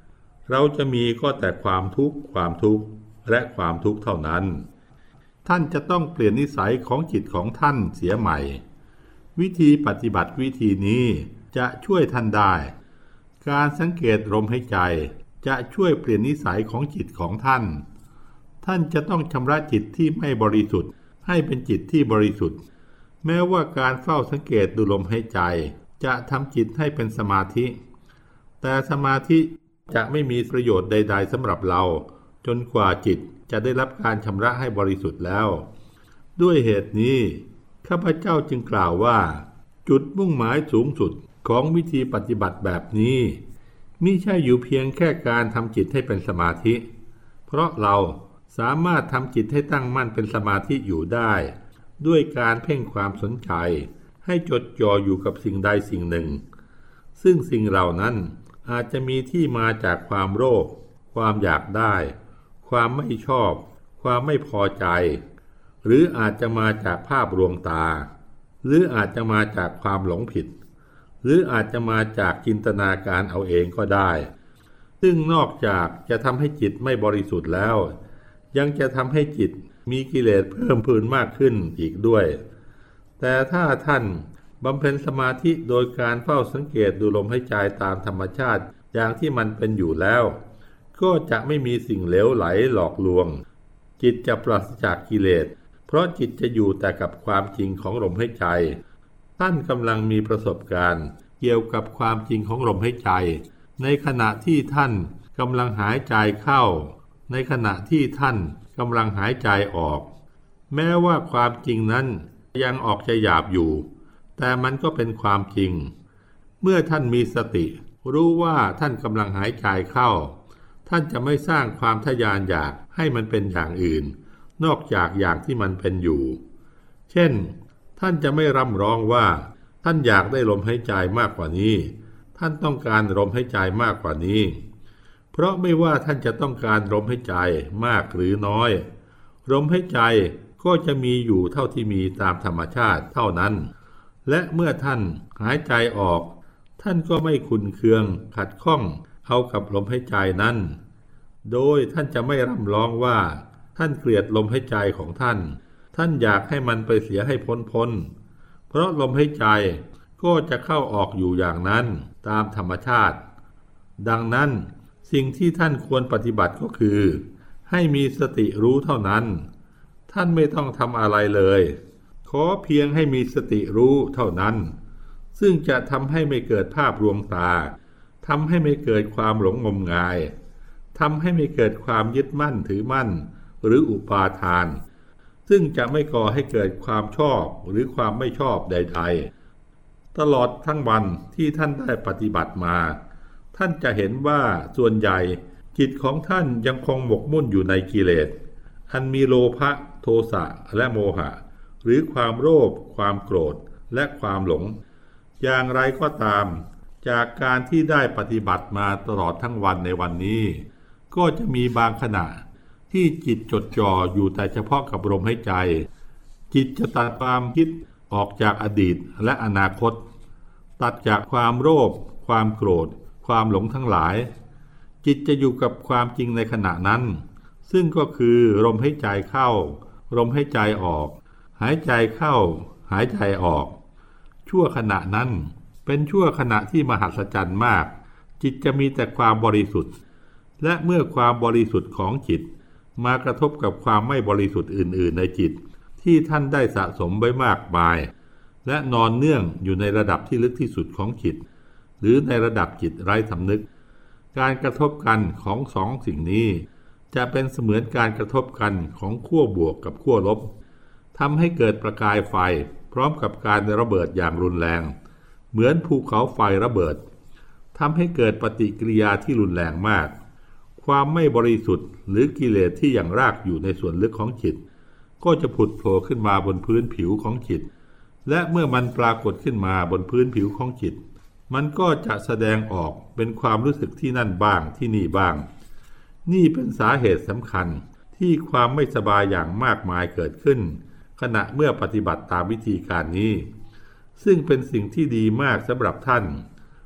[SPEAKER 1] เราจะมีก็แต่ความทุกข์และความทุกข์เท่านั้นท่านจะต้องเปลี่ยนนิสัยของจิตของท่านเสียใหม่วิธีปฏิบัติวิธีนี้จะช่วยท่านได้การสังเกตลมหายใจจะช่วยเปลี่ยนนิสัยของจิตของท่านท่านจะต้องชำระจิตที่ไม่บริสุทธิ์ให้เป็นจิตที่บริสุทธิ์แม้ว่าการเฝ้าสังเกตดูลมหายใจจะทำจิตให้เป็นสมาธิแต่สมาธิจะไม่มีประโยชน์ใดๆสำหรับเราจนกว่าจิตจะได้รับการชำระให้บริสุทธิ์แล้วด้วยเหตุนี้ข้าพเจ้าจึงกล่าวว่าจุดมุ่งหมายสูงสุดของวิธีปฏิบัติแบบนี้มิใช่อยู่เพียงแค่การทำจิตให้เป็นสมาธิเพราะเราสามารถทำจิตให้ตั้งมั่นเป็นสมาธิอยู่ได้ด้วยการเพ่งความสนใจให้จดจ่ออยู่กับสิ่งใดสิ่งหนึ่งซึ่งสิ่งเหล่านั้นอาจจะมีที่มาจากความโลภความอยากได้ความไม่ชอบความไม่พอใจหรืออาจจะมาจากภาพลวงตาหรืออาจจะมาจากความหลงผิดหรืออาจจะมาจากจินตนาการเอาเองก็ได้ซึ่งนอกจากจะทำให้จิตไม่บริสุทธิ์แล้วยังจะทำให้จิตมีกิเลสเพิ่มพูนมากขึ้นอีกด้วยแต่ถ้าท่านบำเพ็ญสมาธิโดยการเฝ้าสังเกตดูลมหายใจตามธรรมชาติอย่างที่มันเป็นอยู่แล้วก็จะไม่มีสิ่งเหลวไหลหลอกลวงจิตจะปราศจากกิเลสเพราะจิตจะอยู่แต่กับความจริงของลมหายใจท่านกำลังมีประสบการณ์เกี่ยวกับความจริงของลมหายใจในขณะที่ท่านกำลังหายใจเข้าในขณะที่ท่านกำลังหายใจออกแม้ว่าความจริงนั้นยังออกจะหยาบอยู่แต่มันก็เป็นความจริงเมื่อท่านมีสติรู้ว่าท่านกำลังหายใจเข้าท่านจะไม่สร้างความทะยานอยากให้มันเป็นอย่างอื่นนอกจากอย่างที่มันเป็นอยู่เช่นท่านจะไม่ร่ำร้องว่าท่านอยากได้ลมหายใจมากกว่านี้ท่านต้องการลมหายใจมากกว่านี้เพราะไม่ว่าท่านจะต้องการลมหายใจมากหรือน้อยลมหายใจก็จะมีอยู่เท่าที่มีตามธรรมชาติเท่านั้นและเมื่อท่านหายใจออกท่านก็ไม่ขุ่นเคืองขัดข้องเอากับลมหายใจนั้นโดยท่านจะไม่ร่ำร้องว่าท่านเกลียดลมหายใจของท่านอยากให้มันไปเสียให้พ้นเพราะลมหายใจก็จะเข้าออกอยู่อย่างนั้นตามธรรมชาติดังนั้นสิ่งที่ท่านควรปฏิบัติก็คือให้มีสติรู้เท่านั้นท่านไม่ต้องทำอะไรเลยขอเพียงให้มีสติรู้เท่านั้นซึ่งจะทำให้ไม่เกิดภาพลวงตาทำให้ไม่เกิดความหลงงมงายทำให้ไม่เกิดความยึดมั่นถือมั่นหรืออุปาทานซึ่งจะไม่ก่อให้เกิดความชอบหรือความไม่ชอบใดๆตลอดทั้งวันที่ท่านได้ปฏิบัติมาท่านจะเห็นว่าส่วนใหญ่จิตของท่านยังคงหมกมุ่นอยู่ในกิเลสอันมีโลภะโทสะและโมหะหรือความโลภความโกรธและความหลงอย่างไรก็ตามจากการที่ได้ปฏิบัติมาตลอดทั้งวันในวันนี้ก็จะมีบางขณะที่จิตจดจ่ออยู่แต่เฉพาะกับลมหายใจจิตจะตัดความคิดออกจากอดีตและอนาคตตัดจากความโลภความโกรธความหลงทั้งหลายจิตจะอยู่กับความจริงในขณะนั้นซึ่งก็คือลมหายใจเข้าลมหายใจออกหายใจเข้าหายใจออกชั่วขณะนั้นเป็นชั่วขณะที่มหัศจรรย์มากจิตจะมีแต่ความบริสุทธิ์และเมื่อความบริสุทธิ์ของจิตมากระทบกับความไม่บริสุทธิ์อื่นๆในจิตที่ท่านได้สะสมไว้มากมายและนอนเนื่องอยู่ในระดับที่ลึกที่สุดของจิตหรือในระดับจิตไร้สำนึกการกระทบกันของสองสิ่งนี้จะเป็นเสมือนการกระทบกันของขั้วบวกกับขั้วลบทำให้เกิดประกายไฟพร้อมกับการระเบิดอย่างรุนแรงเหมือนภูเขาไฟระเบิดทำให้เกิดปฏิกิริยาที่รุนแรงมากความไม่บริสุทธิ์หรือกิเลสที่ยังรากอยู่ในส่วนลึกของจิตก็จะผุดโผล่ขึ้นมาบนพื้นผิวของจิตและเมื่อมันปรากฏขึ้นมาบนพื้นผิวของจิตมันก็จะแสดงออกเป็นความรู้สึกที่นั่นบ้างที่นี่บ้างนี่เป็นสาเหตุสำคัญที่ความไม่สบายอย่างมากมายเกิดขึ้นขณะเมื่อปฏิบัติตามวิธีการนี้ซึ่งเป็นสิ่งที่ดีมากสำหรับท่าน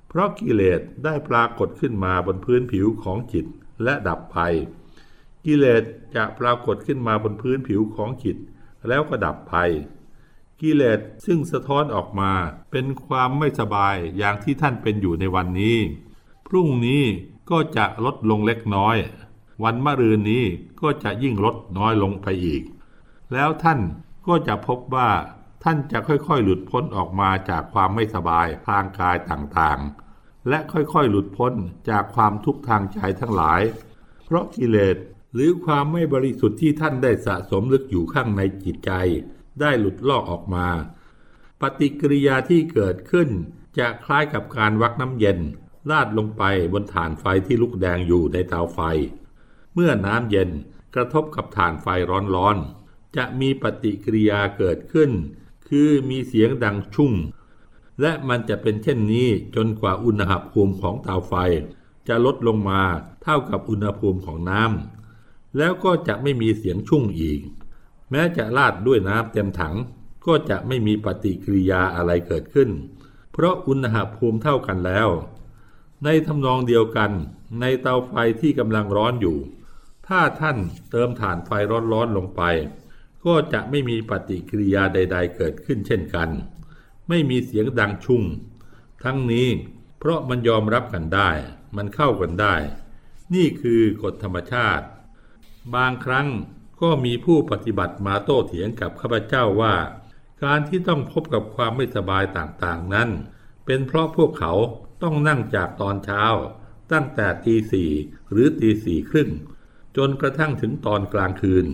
[SPEAKER 1] เพราะกิเลสได้ปรากฏขึ้นมาบนพื้นผิวของจิตและดับไปกิเลสจะปรากฏขึ้นมาบนพื้นผิวของจิตแล้วก็ดับไปกิเลสซึ่งสะท้อนออกมาเป็นความไม่สบายอย่างที่ท่านเป็นอยู่ในวันนี้พรุ่งนี้ก็จะลดลงเล็กน้อยวันมะรืนนี้ก็จะยิ่งลดน้อยลงไปอีกแล้วท่านก็จะพบว่าท่านจะค่อยๆหลุดพ้นออกมาจากความไม่สบายทางกายต่างๆและค่อยๆหลุดพ้นจากความทุกข์ทางใจทั้งหลายเพราะกิเลสหรือความไม่บริสุทธิ์ที่ท่านได้สะสมลึกอยู่ข้างในจิตใจได้หลุดลอกออกมาปฏิกิริยาที่เกิดขึ้นจะคล้ายกับการวักน้ำเย็นราดลงไปบนถ่านไฟที่ลุกแดงอยู่ในเตาไฟเมื่อน้ำเย็นกระทบกับถ่านไฟร้อนๆจะมีปฏิกิริยาเกิดขึ้นคือมีเสียงดังชุ่มและมันจะเป็นเช่นนี้จนกว่าอุณหภูมิของเตาไฟจะลดลงมาเท่ากับอุณหภูมิของน้ำแล้วก็จะไม่มีเสียงชุ่มอีกแม้จะราดด้วยน้ำเต็มถังก็จะไม่มีปฏิกิริยาอะไรเกิดขึ้นเพราะอุณหภูมิเท่ากันแล้วในทำนองเดียวกันในเตาไฟที่กำลังร้อนอยู่ถ้าท่านเติมถ่านไฟร้อนๆลงไปก็จะไม่มีปฏิกิริยาใดๆเกิดขึ้นเช่นกันไม่มีเสียงดังชุ่มทั้งนี้เพราะมันยอมรับกันได้มันเข้ากันได้นี่คือกฎธรรมชาติบางครั้งก็มีผู้ปฏิบัติมาโต้เถียงกับข้าพเจ้าว่าการที่ต้องพบกับความไม่สบายต่างๆนั้นเป็นเพราะพวกเขาต้องนั่งจากตอนเช้าตั้งแต่ตี 4หรือตี 4 ครึ่งจนกระทั่งถึงตอนกลางคืน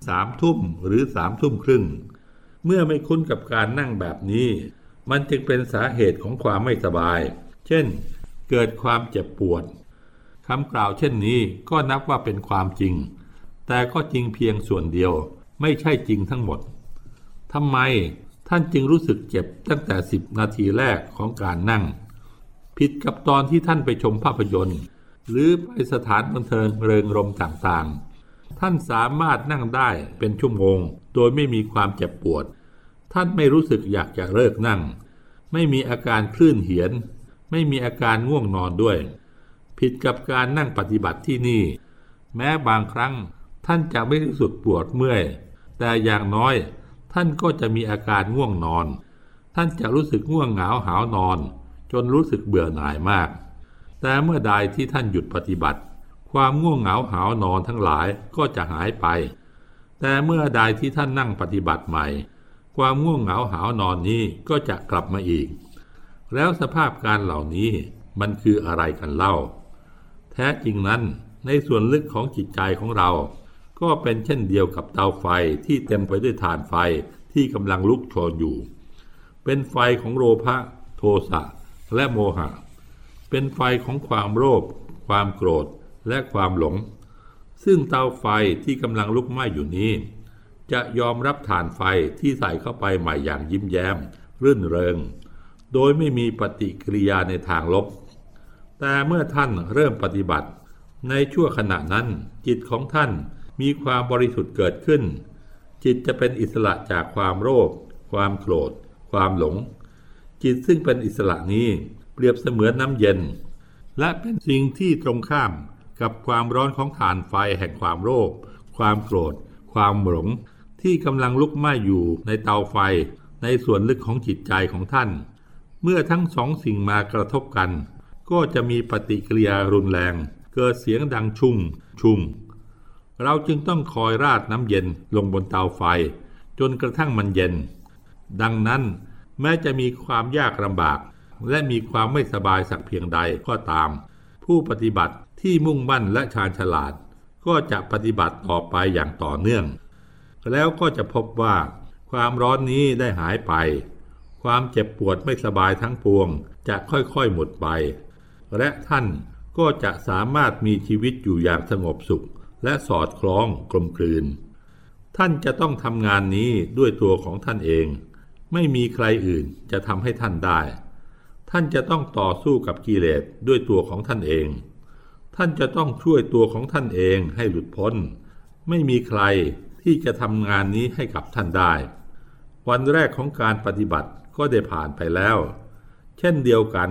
[SPEAKER 1] 3 ทุ่มหรือ3 ทุ่มครึ่งเมื่อไม่คุ้นกับการนั่งแบบนี้มันจึงเป็นสาเหตุของความไม่สบายเช่นเกิดความเจ็บปวดคำกล่าวเช่นนี้ก็นับว่าเป็นความจริงแต่ก็จริงเพียงส่วนเดียวไม่ใช่จริงทั้งหมดทำไมท่านจึงรู้สึกเจ็บตั้งแต่10 นาทีแรกของการนั่งผิดกับตอนที่ท่านไปชมภาพยนตร์หรือไปสถานบันเทิงเริงรมย์ต่างๆท่านสามารถนั่งได้เป็นชั่วโมงโดยไม่มีความเจ็บปวดท่านไม่รู้สึกอยากจะเลิกนั่งไม่มีอาการคลื่นเหียนไม่มีอาการง่วงนอนด้วยผิดกับการนั่งปฏิบัติที่นี่แม้บางครั้งท่านจะไม่รู้สึกปวดเมื่อยแต่อย่างน้อยท่านก็จะมีอาการง่วงนอนท่านจะรู้สึกง่วงเหงาหาวนอนจนรู้สึกเบื่อหน่ายมากแต่เมื่อใดที่ท่านหยุดปฏิบัติความง่วงเหงาหาวนอนทั้งหลายก็จะหายไปแต่เมื่อใดที่ท่านนั่งปฏิบัติใหม่ความง่วงเหงาหาวนอนนี้ก็จะกลับมาอีกแล้วสภาพการเหล่านี้มันคืออะไรกันเล่าแท้จริงนั้นในส่วนลึกของจิตใจของเราก็เป็นเช่นเดียวกับเตาไฟที่เต็มไปด้วยถ่านไฟที่กำลังลุกโชนอยู่เป็นไฟของโลภะโทสะและโมหะเป็นไฟของความโลภความโกรธและความหลงซึ่งเตาไฟที่กำลังลุกไหม้อยู่นี้จะยอมรับถ่านไฟที่ใส่เข้าไปใหม่อย่างยิ้มแย้มรื่นเริงโดยไม่มีปฏิกิริยาในทางลบแต่เมื่อท่านเริ่มปฏิบัติในชั่วขณะนั้นจิตของท่านมีความบริสุทธิ์เกิดขึ้นจิตจะเป็นอิสระจากความโลภความโกรธความหลงจิตซึ่งเป็นอิสระนี้เปรียบเสมือนน้ำเย็นและเป็นสิ่งที่ตรงข้ามกับความร้อนของถ่านไฟแห่งความโลภความโกรธความหลงที่กำลังลุกไหม้อยู่ในเตาไฟในส่วนลึกของจิตใจของท่านเมื่อทั้งสองสิ่งมากระทบกันก็จะมีปฏิกิริยารุนแรงเกิดเสียงดังชุ่มเราจึงต้องคอยราดน้ำเย็นลงบนเตาไฟจนกระทั่งมันเย็นดังนั้นแม้จะมีความยากลำบากและมีความไม่สบายสักเพียงใดก็ตามผู้ปฏิบัติที่มุ่งมั่นและชาญฉลาดก็จะปฏิบัติต่อไปอย่างต่อเนื่องแล้วก็จะพบว่าความร้อนนี้ได้หายไปความเจ็บปวดไม่สบายทั้งปวงจะค่อยๆหมดไปและท่านก็จะสามารถมีชีวิตอยู่อย่างสงบสุขและสอดคล้องกลมกลืนท่านจะต้องทำงานนี้ด้วยตัวของท่านเองไม่มีใครอื่นจะทำให้ท่านได้ท่านจะต้องต่อสู้กับกิเลสด้วยตัวของท่านเองท่านจะต้องช่วยตัวของท่านเองให้หลุดพ้นไม่มีใครที่จะทำงานนี้ให้กับท่านได้วันแรกของการปฏิบัติก็ได้ผ่านไปแล้วเช่นเดียวกัน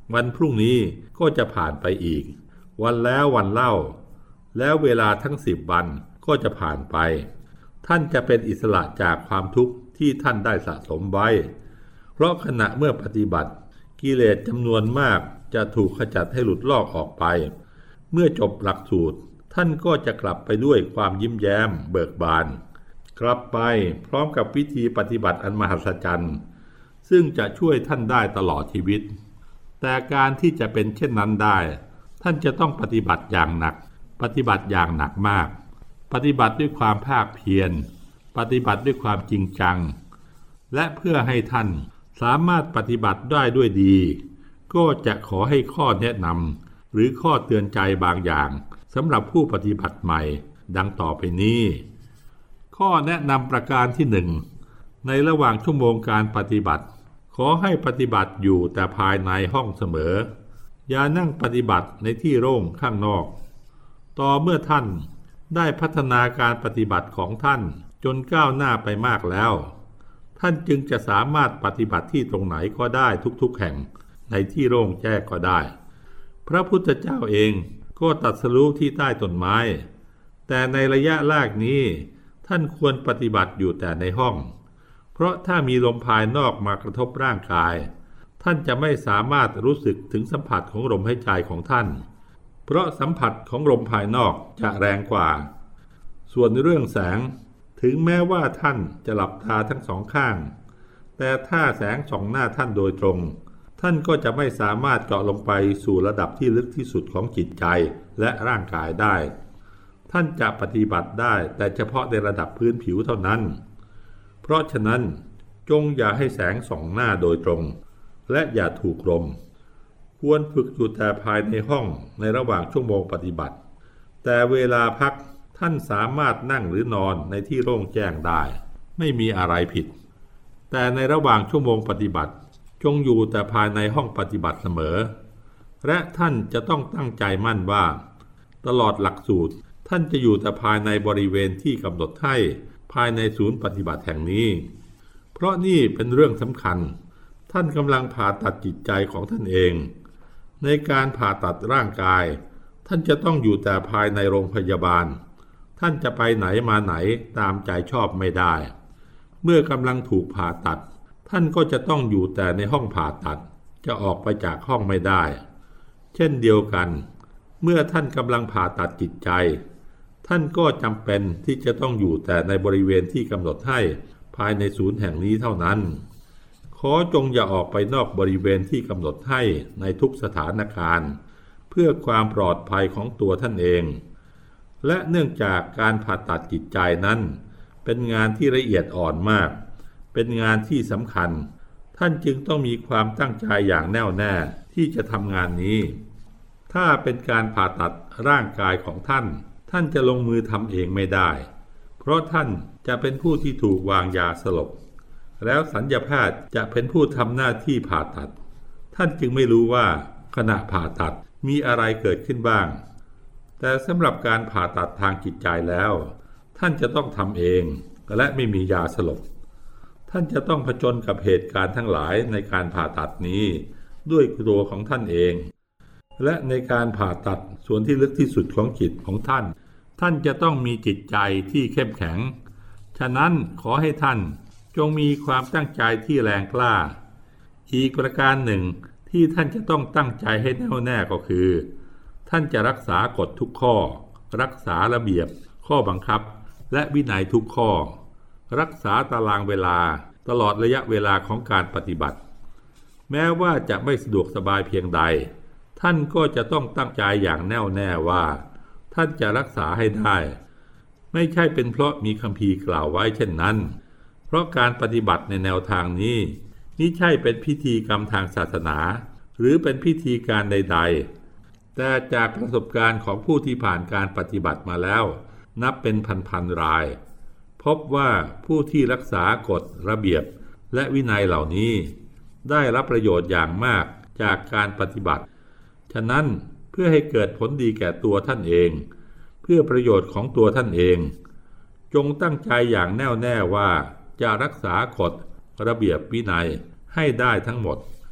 [SPEAKER 1] วันพรุ่งนี้ก็จะผ่านไปอีกวันแล้ววันเล่าแล้วเวลาทั้ง10 วันก็จะผ่านไปท่านจะเป็นอิสระจากความทุกข์ที่ท่านได้สะสมไว้เพราะขณะเมื่อปฏิบัติกิเลสจำนวนมากจะถูกขจัดให้หลุดลอกออกไปเมื่อจบหลักสูตรท่านก็จะกลับไปด้วยความยิ้มแย้มเบิกบานกลับไปพร้อมกับวิธีปฏิบัติอันมหัศจรรย์ซึ่งจะช่วยท่านได้ตลอดชีวิตแต่การที่จะเป็นเช่นนั้นได้ท่านจะต้องปฏิบัติอย่างหนักปฏิบัติอย่างหนักมากปฏิบัติด้วยความภาคเพียรปฏิบัติด้วยความจริงจังและเพื่อให้ท่านสามารถปฏิบัติได้ด้วยดีก็จะขอให้ข้อแนะนำหรือข้อเตือนใจบางอย่างสำหรับผู้ปฏิบัติใหม่ดังต่อไปนี้ข้อแนะนำประการที่1ในระหว่างชั่วโมงการปฏิบัติขอให้ปฏิบัติอยู่แต่ภายในห้องเสมออย่านั่งปฏิบัติในที่โล่งข้างนอกต่อเมื่อท่านได้พัฒนาการปฏิบัติของท่านจนก้าวหน้าไปมากแล้วท่านจึงจะสามารถปฏิบัติที่ตรงไหนก็ได้ทุกๆแห่งในที่โล่งแจ้งก็ได้พระพุทธเจ้าเองก็ตรัสรู้ที่ใต้ต้นไม้แต่ในระยะแรกนี้ท่านควรปฏิบัติอยู่แต่ในห้องเพราะถ้ามีลมภายนอกมากระทบร่างกายท่านจะไม่สามารถรู้สึกถึงสัมผัสของลมหายใจของท่านเพราะสัมผัสของลมภายนอกจะแรงกว่าส่วนเรื่องแสงถึงแม้ว่าท่านจะหลับตาทั้ง2 ข้างแต่ถ้าแสงส่องหน้าท่านโดยตรงท่านก็จะไม่สามารถเจาะลงไปสู่ระดับที่ลึกที่สุดของจิตใจและร่างกายได้ท่านจะปฏิบัติได้แต่เฉพาะในระดับพื้นผิวเท่านั้นเพราะฉะนั้นจงอย่าให้แสงส่องหน้าโดยตรงและอย่าถูกลมควรฝึกอยู่แต่ภายในห้องในระหว่างชั่วโมงปฏิบัติแต่เวลาพักท่านสามารถนั่งหรือนอนในที่โล่งแจ้งได้ไม่มีอะไรผิดแต่ในระหว่างชั่วโมงปฏิบัติจงอยู่แต่ภายในห้องปฏิบัติเสมอและท่านจะต้องตั้งใจมั่นว่าตลอดหลักสูตรท่านจะอยู่แต่ภายในบริเวณที่กำหนดให้ภายในศูนย์ปฏิบัติแห่งนี้เพราะนี่เป็นเรื่องสำคัญท่านกำลังผ่าตัดจิตใจของท่านเองในการผ่าตัดร่างกายท่านจะต้องอยู่แต่ภายในโรงพยาบาลท่านจะไปไหนมาไหนตามใจชอบไม่ได้เมื่อกำลังถูกผ่าตัดท่านก็จะต้องอยู่แต่ในห้องผ่าตัดจะออกไปจากห้องไม่ได้เช่นเดียวกันเมื่อท่านกำลังผ่าตัดจิตใจท่านก็จำเป็นที่จะต้องอยู่แต่ในบริเวณที่กำหนดให้ภายในศูนย์แห่งนี้เท่านั้นขอจงอย่าออกไปนอกบริเวณที่กำหนดให้ในทุกสถานการณ์เพื่อความปลอดภัยของตัวท่านเองและเนื่องจากการผ่าตัดจิตใจนั้นเป็นงานที่ละเอียดอ่อนมากเป็นงานที่สำคัญท่านจึงต้องมีความตั้งใจอย่างแน่วแน่ที่จะทำงานนี้ถ้าเป็นการผ่าตัดร่างกายของท่านจะลงมือทำเองไม่ได้เพราะท่านจะเป็นผู้ที่ถูกวางยาสลบแล้วศัลยแพทย์จะเป็นผู้ทำหน้าที่ผ่าตัดท่านจึงไม่รู้ว่าขณะผ่าตัดมีอะไรเกิดขึ้นบ้างแต่สำหรับการผ่าตัดทางจิตใจแล้วท่านจะต้องทำเองและไม่มียาสลบท่านจะต้องผจญกับเหตุการณ์ทั้งหลายในการผ่าตัดนี้ด้วยตัวของท่านเองและในการผ่าตัดส่วนที่ลึกที่สุดของจิตของท่านจะต้องมีจิตใจที่เข้มแข็งฉะนั้นขอให้ท่านจงมีความตั้งใจที่แรงกล้าอีกประการหนึ่งที่ท่านจะต้องตั้งใจให้แน่วแน่ก็คือท่านจะรักษากฎทุกข้อรักษาระเบียบข้อบังคับและวินัยทุกข้อรักษาตารางเวลาตลอดระยะเวลาของการปฏิบัติแม้ว่าจะไม่สะดวกสบายเพียงใดท่านก็จะต้องตั้งใจอย่างแน่วแน่ว่าท่านจะรักษาให้ได้ไม่ใช่เป็นเพราะมีคัมภีร์กล่าวไว้เช่นนั้นเพราะการปฏิบัติในแนวทางนี้มิใช่เป็นพิธีกรรมทางศาสนาหรือเป็นพิธีการใดๆแต่จากประสบการณ์ของผู้ที่ผ่านการปฏิบัติมาแล้วนับเป็นพันๆรายพบว่าผู้ที่รักษากฎระเบียบและวินัยเหล่านี้ได้รับประโยชน์อย่างมากจากการปฏิบัติฉะนั้นเพื่อให้เกิดผลดีแก่ตัวท่านเองเพื่อประโยชน์ของตัวท่านเองจงตั้งใจอย่างแน่วแน่ว่าจะรักษากฎระเบียบวินัยให้ได้ทั้งหมด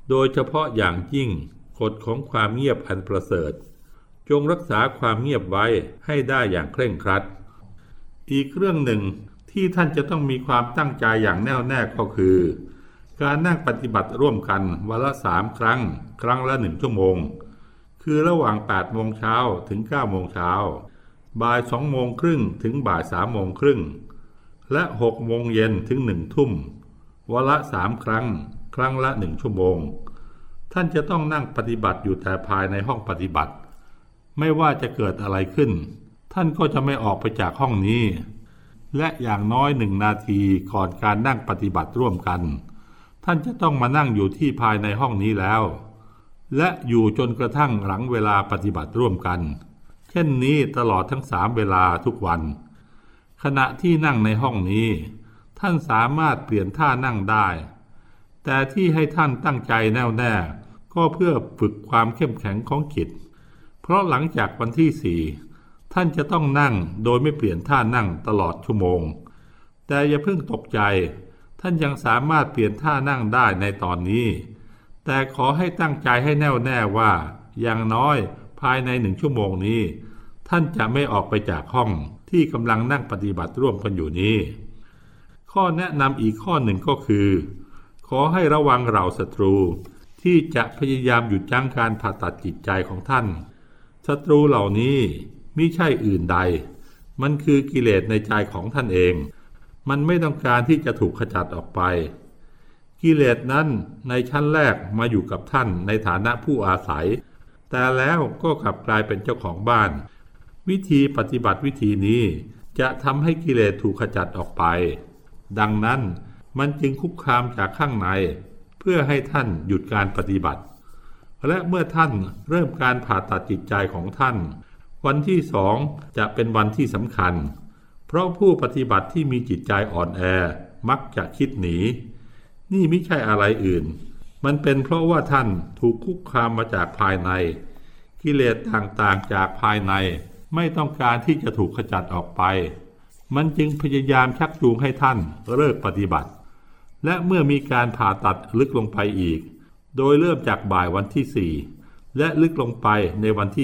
[SPEAKER 1] โดยเฉพาะอย่างยิ่งกฎของความเงียบอันประเสริฐจงรักษาความเงียบไว้ให้ได้อย่างเคร่งครัดอีกเรื่องหนึ่งที่ท่านจะต้องมีความตั้งใจอย่างแน่วแน่ก็คือการนั่งปฏิบัติร่วมกันวันละ3 ครั้งครั้งละ1 ชั่วโมงคือระหว่าง8 โมงเช้าถึง9 โมงเช้าบ่าย2 โมงครึ่งถึงบ่าย3 โมงครึ่งและ6 โมงเย็นถึง1 ทุ่มวันละ3 ครั้งครั้งละ1 ชั่วโมงท่านจะต้องนั่งปฏิบัติอยู่แต่ภายในห้องปฏิบัติไม่ว่าจะเกิดอะไรขึ้นท่านก็จะไม่ออกไปจากห้องนี้และอย่างน้อย1 นาทีก่อนการนั่งปฏิบัติร่วมกันท่านจะต้องมานั่งอยู่ที่ภายในห้องนี้แล้วและอยู่จนกระทั่งหลังเวลาปฏิบัติร่วมกันเช่นนี้ตลอดทั้ง3 เวลาทุกวันขณะที่นั่งในห้องนี้ท่านสามารถเปลี่ยนท่านั่งได้แต่ที่ให้ท่านตั้งใจแน่วแน่ก็เพื่อฝึกความเข้มแข็งของจิตเพราะหลังจากวันที่4ท่านจะต้องนั่งโดยไม่เปลี่ยนท่านั่งตลอดชั่วโมงแต่อย่าเพิ่งตกใจท่านยังสามารถเปลี่ยนท่านั่งได้ในตอนนี้แต่ขอให้ตั้งใจให้แน่วแน่ว่าอย่างน้อยภายใน1 ชั่วโมงนี้ท่านจะไม่ออกไปจากห้องที่กำลังนั่งปฏิบัติร่วมกันอยู่นี้ข้อแนะนำอีกข้อหนึ่งก็คือขอให้ระวังเหล่าศัตรูที่จะพยายามหยุดยั้งการผ่าตัดจิตใจของท่านศัตรูเหล่านี้มิใช่อื่นใดมันคือกิเลสในใจของท่านเองมันไม่ต้องการที่จะถูกขจัดออกไปกิเลสนั้นในชั้นแรกมาอยู่กับท่านในฐานะผู้อาศัยแต่แล้วก็กลับกลายเป็นเจ้าของบ้านวิธีปฏิบัติวิธีนี้จะทำให้กิเลสถูกขจัดออกไปดังนั้นมันจึงคุกคามจากข้างในเพื่อให้ท่านหยุดการปฏิบัติและเมื่อท่านเริ่มการผ่าตัดจิตใจของท่านวันที่2จะเป็นวันที่สำคัญเพราะผู้ปฏิบัติที่มีจิตใจอ่อนแอมักจะคิดหนีนี่ไม่ใช่อะไรอื่นมันเป็นเพราะว่าท่านถูกคุกคามมาจากภายในกิเลสต่างๆจากภายในไม่ต้องการที่จะถูกขจัดออกไปมันจึงพยายามชักจูงให้ท่านเลิกปฏิบัติและเมื่อมีการผ่าตัดลึกลงไปอีกโดยเริ่มจากบ่ายวันที่4และลึกลงไปในวันที่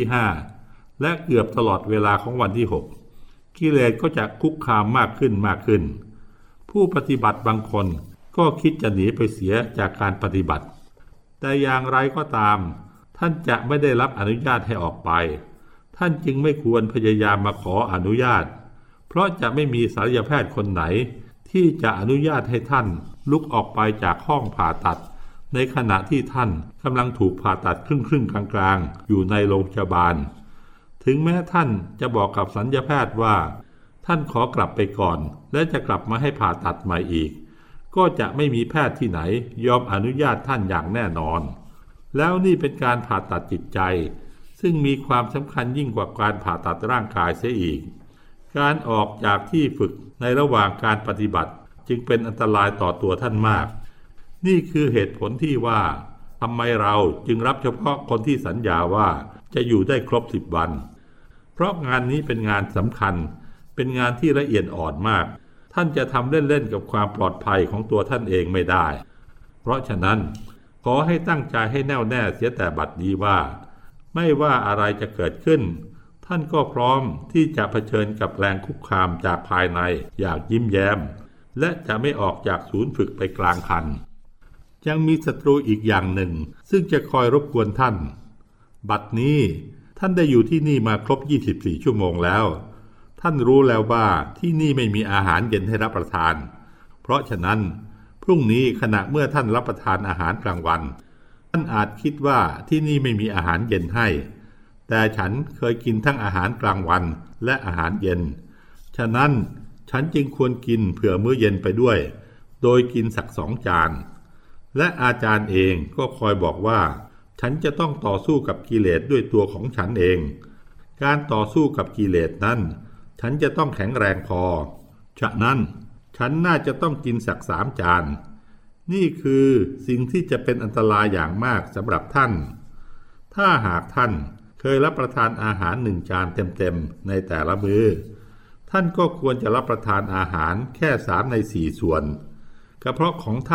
[SPEAKER 1] 5และเกือบตลอดเวลาของวันที่6กิเลสก็จะคุกคามมากขึ้นผู้ปฏิบัติบางคนก็คิดจะหนีไปเสียจากการปฏิบัติแต่อย่างไรก็ตามท่านจะไม่ได้รับอนุญาตให้ออกไปท่านจึงไม่ควรพยายามมาขออนุญาตเพราะจะไม่มีศัลยแพทย์คนไหนที่จะอนุญาตให้ท่านลุกออกไปจากห้องผ่าตัดในขณะที่ท่านกำลังถูกผ่าตัดครึ่งกลางๆอยู่ในโรงพยาบาลถึงแม้ท่านจะบอกกับศัลยแพทย์ว่าท่านขอกลับไปก่อนและจะกลับมาให้ผ่าตัดใหม่อีกก็จะไม่มีแพทย์ที่ไหนยอมอนุญาตท่านอย่างแน่นอนแล้วนี่เป็นการผ่าตัดจิตใจซึ่งมีความสำคัญยิ่งกว่าการผ่าตัดร่างกายเสียอีกการออกจากที่ฝึกในระหว่างการปฏิบัติจึงเป็นอันตรายต่อตัวท่านมากนี่คือเหตุผลที่ว่าทำไมเราจึงรับเฉพาะคนที่สัญญาว่าจะอยู่ได้ครบ10 วันเพราะงานนี้เป็นงานสำคัญเป็นงานที่ละเอียดอ่อนมากท่านจะทำเล่นๆกับความปลอดภัยของตัวท่านเองไม่ได้เพราะฉะนั้นขอให้ตั้งใจให้แน่วแน่เสียแต่บัดนี้ว่าไม่ว่าอะไรจะเกิดขึ้นท่านก็พร้อมที่จะเผชิญกับแรงคุกคามจากภายในอย่างยิ้มแย้มและจะไม่ออกจากศูนย์ฝึกไปกลางคันยังมีศัตรูอีกอย่างหนึ่งซึ่งจะคอยรบกวนท่านบัดนี้ท่านได้อยู่ที่นี่มาครบ24 ชั่วโมงแล้วท่านรู้แล้วว่าที่นี่ไม่มีอาหารเย็นให้รับประทานเพราะฉะนั้นพรุ่งนี้ขณะเมื่อท่านรับประทานอาหารกลางวันท่านอาจคิดว่าที่นี่ไม่มีอาหารเย็นให้แต่ฉันเคยกินทั้งอาหารกลางวันและอาหารเย็นฉะนั้นฉันจึงควรกินเผื่อมื้อเย็นไปด้วยโดยกินสัก2 จานและอาจารย์เองก็คอยบอกว่าฉันจะต้องต่อสู้กับกิเลสด้วยตัวของฉันเองการต่อสู้กับกิเลสนั้นฉันจะต้องแข็งแรงพอฉะนั้นฉันน่าจะต้องกินสัก3 จานนี่คือสิ่งที่จะเป็นอันตรายอย่างมากสำหรับท่านถ้าหากท่านเคยรับประทานอาหาร1 จานเต็มๆในแต่ละมื้อท่านก็ควรจะรับประทานอาหารแค่3 ใน 4 ส่วนกระเพาะของท่าน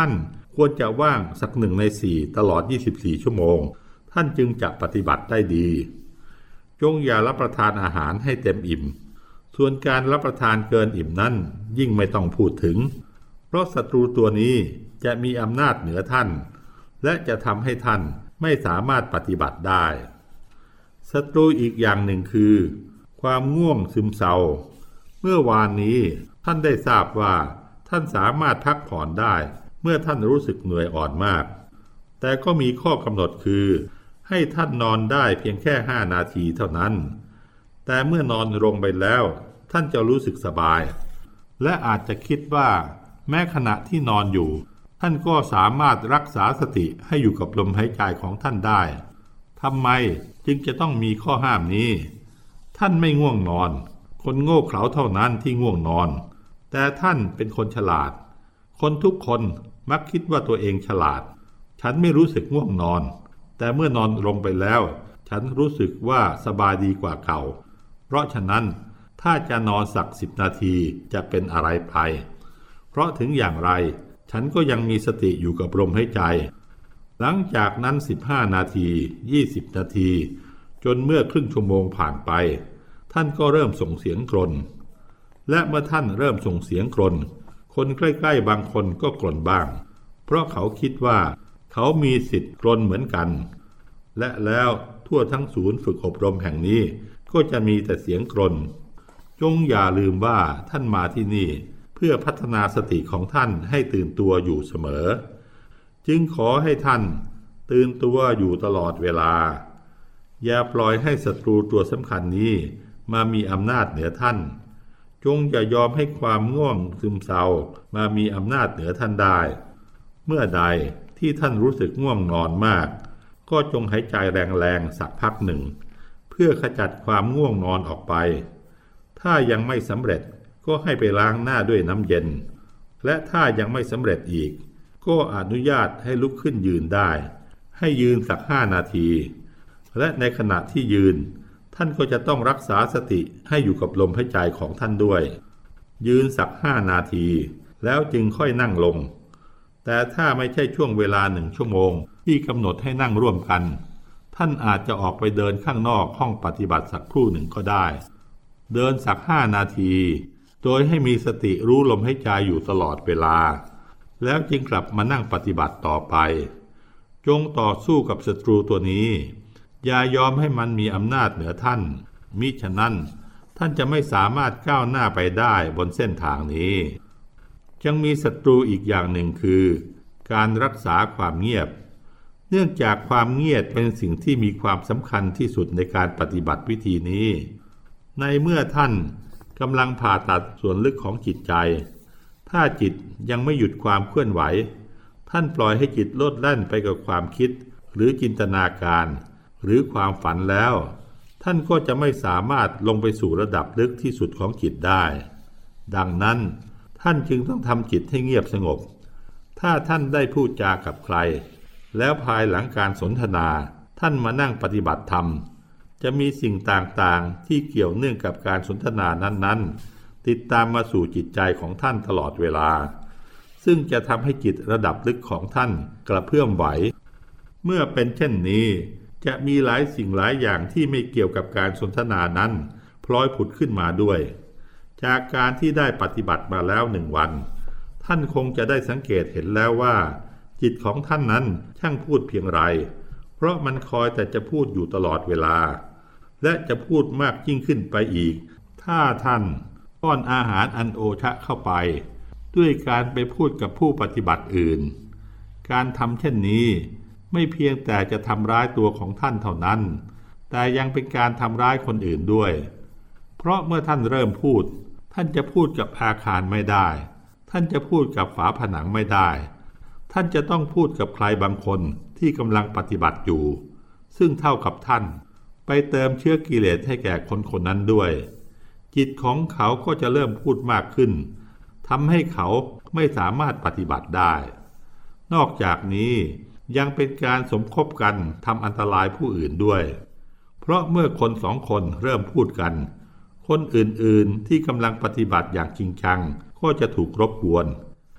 [SPEAKER 1] ควรจะว่างสัก1/4ตลอด24ชั่วโมงท่านจึงจะปฏิบัติได้ดีจงอย่ารับประทานอาหารให้เต็มอิ่มส่วนการรับประทานเกินอิ่มนั้นยิ่งไม่ต้องพูดถึงเพราะศัตรูตัวนี้จะมีอำนาจเหนือท่านและจะทำให้ท่านไม่สามารถปฏิบัติได้ศัตรูอีกอย่างหนึ่งคือความง่วงซึมเศร้าเมื่อวานนี้ท่านได้ทราบว่าท่านสามารถพักผ่อนได้เมื่อท่านรู้สึกเหนื่อยอ่อนมากแต่ก็มีข้อกำหนดคือให้ท่านนอนได้เพียงแค่5 นาทีเท่านั้นแต่เมื่อนอนลงไปแล้วท่านจะรู้สึกสบายและอาจจะคิดว่าแม้ขณะที่นอนอยู่ท่านก็สามารถรักษาสติให้อยู่กับลมหายใจของท่านได้ทำไมจึงจะต้องมีข้อห้ามนี้ท่านไม่ง่วงนอนคนโง่เขลาเท่านั้นที่ง่วงนอนแต่ท่านเป็นคนฉลาดคนทุกคนมักคิดว่าตัวเองฉลาดฉันไม่รู้สึกง่วงนอนแต่เมื่อนอนลงไปแล้วฉันรู้สึกว่าสบายดีกว่าเก่าเพราะฉะนั้นถ้าจะนอนสัก10 นาทีจะเป็นอะไรไปเพราะถึงอย่างไรฉันก็ยังมีสติอยู่กับลมหายใจหลังจากนั้น15 นาที20 นาทีจนเมื่อครึ่งชั่วโมงผ่านไปท่านก็เริ่มส่งเสียงกรนและเมื่อท่านเริ่มส่งเสียงกรนคนใกล้ๆบางคนก็กรนบ้างเพราะเขาคิดว่าเขามีสิทธิ์กรนเหมือนกันและแล้วทั่วทั้งศูนย์ฝึกอบรมแห่งนี้ก็จะมีแต่เสียงกรนจงอย่าลืมว่าท่านมาที่นี่เพื่อพัฒนาสติของท่านให้ตื่นตัวอยู่เสมอจึงขอให้ท่านตื่นตัวอยู่ตลอดเวลาอย่าปล่อยให้ศัตรูตัวสำคัญนี้มามีอำนาจเหนือท่านจงอย่ายอมให้ความง่วงซึมเศร้ามามีอำนาจเหนือท่านได้เมื่อใดที่ท่านรู้สึกง่วงนอนมากก็จงหายใจแรงๆสักพักหนึ่งเพื่อขจัดความง่วงนอนออกไปถ้ายังไม่สำเร็จก็ให้ไปล้างหน้าด้วยน้ำเย็นและถ้ายังไม่สำเร็จอีกก็อนุญาตให้ลุกขึ้นยืนได้ให้ยืนสัก5 นาทีและในขณะที่ยืนท่านก็จะต้องรักษาสติให้อยู่กับลมหายใจของท่านด้วยยืนสัก5 นาทีแล้วจึงค่อยนั่งลงแต่ถ้าไม่ใช่ช่วงเวลา1 ชั่วโมงที่กำหนดให้นั่งร่วมกันท่านอาจจะออกไปเดินข้างนอกห้องปฏิบัติสักครู่หนึ่งก็ได้เดินสัก5 นาทีโดยให้มีสติรู้ลมหายใจอยู่ตลอดเวลาแล้วจึงกลับมานั่งปฏิบัติต่อไปจงต่อสู้กับศัตรูตัวนี้อย่ายอมให้มันมีอำนาจเหนือท่านมิฉะนั้นท่านจะไม่สามารถก้าวหน้าไปได้บนเส้นทางนี้ยังมีศัตรูอีกอย่างหนึ่งคือการรักษาความเงียบเนื่องจากความเงียบเป็นสิ่งที่มีความสำคัญที่สุดในการปฏิบัติวิธีนี้ในเมื่อท่านกำลังผ่าตัดส่วนลึกของจิตใจถ้าจิตยังไม่หยุดความเคลื่อนไหวท่านปล่อยให้จิตโลดแล่นไปกับความคิดหรือจินตนาการหรือความฝันแล้วท่านก็จะไม่สามารถลงไปสู่ระดับลึกที่สุดของจิตได้ดังนั้นท่านจึงต้องทำจิตให้เงียบสงบถ้าท่านได้พูดจากับใครแล้วภายหลังการสนทนาท่านมานั่งปฏิบัติธรรมจะมีสิ่งต่างๆที่เกี่ยวเนื่องกับการสนทนานั้นๆติดตามมาสู่จิตใจของท่านตลอดเวลาซึ่งจะทำให้จิตระดับลึกของท่านกระเพื่อมไหวเมื่อเป็นเช่นนี้จะมีหลายสิ่งหลายอย่างที่ไม่เกี่ยวกับการสนทนานั้นพลอยผุดขึ้นมาด้วยจากการที่ได้ปฏิบัติมาแล้ว1 วันท่านคงจะได้สังเกตเห็นแล้วว่าจิตของท่านนั้นช่างพูดเพียงไรเพราะมันคอยแต่จะพูดอยู่ตลอดเวลาและจะพูดมากยิ่งขึ้นไปอีกถ้าท่านป้อนอาหารอันโอชะเข้าไปด้วยการไปพูดกับผู้ปฏิบัติอื่นการทำเช่นนี้ไม่เพียงแต่จะทำร้ายตัวของท่านเท่านั้นแต่ยังเป็นการทำร้ายคนอื่นด้วยเพราะเมื่อท่านเริ่มพูดท่านจะพูดกับอาคารไม่ได้ท่านจะพูดกับฝาผนังไม่ได้ท่านจะต้องพูดกับใครบางคนที่กำลังปฏิบัติอยู่ซึ่งเท่ากับท่านไปเติมเชื้อกิเลสให้แก่คนคนนั้นด้วยจิตของเขาก็จะเริ่มพูดมากขึ้นทำให้เขาไม่สามารถปฏิบัติได้นอกจากนี้ยังเป็นการสมคบกันทำอันตรายผู้อื่นด้วยเพราะเมื่อคน2 คนเริ่มพูดกันคนอื่นๆที่กำลังปฏิบัติอย่างจริงจังก็จะถูกรบกวนค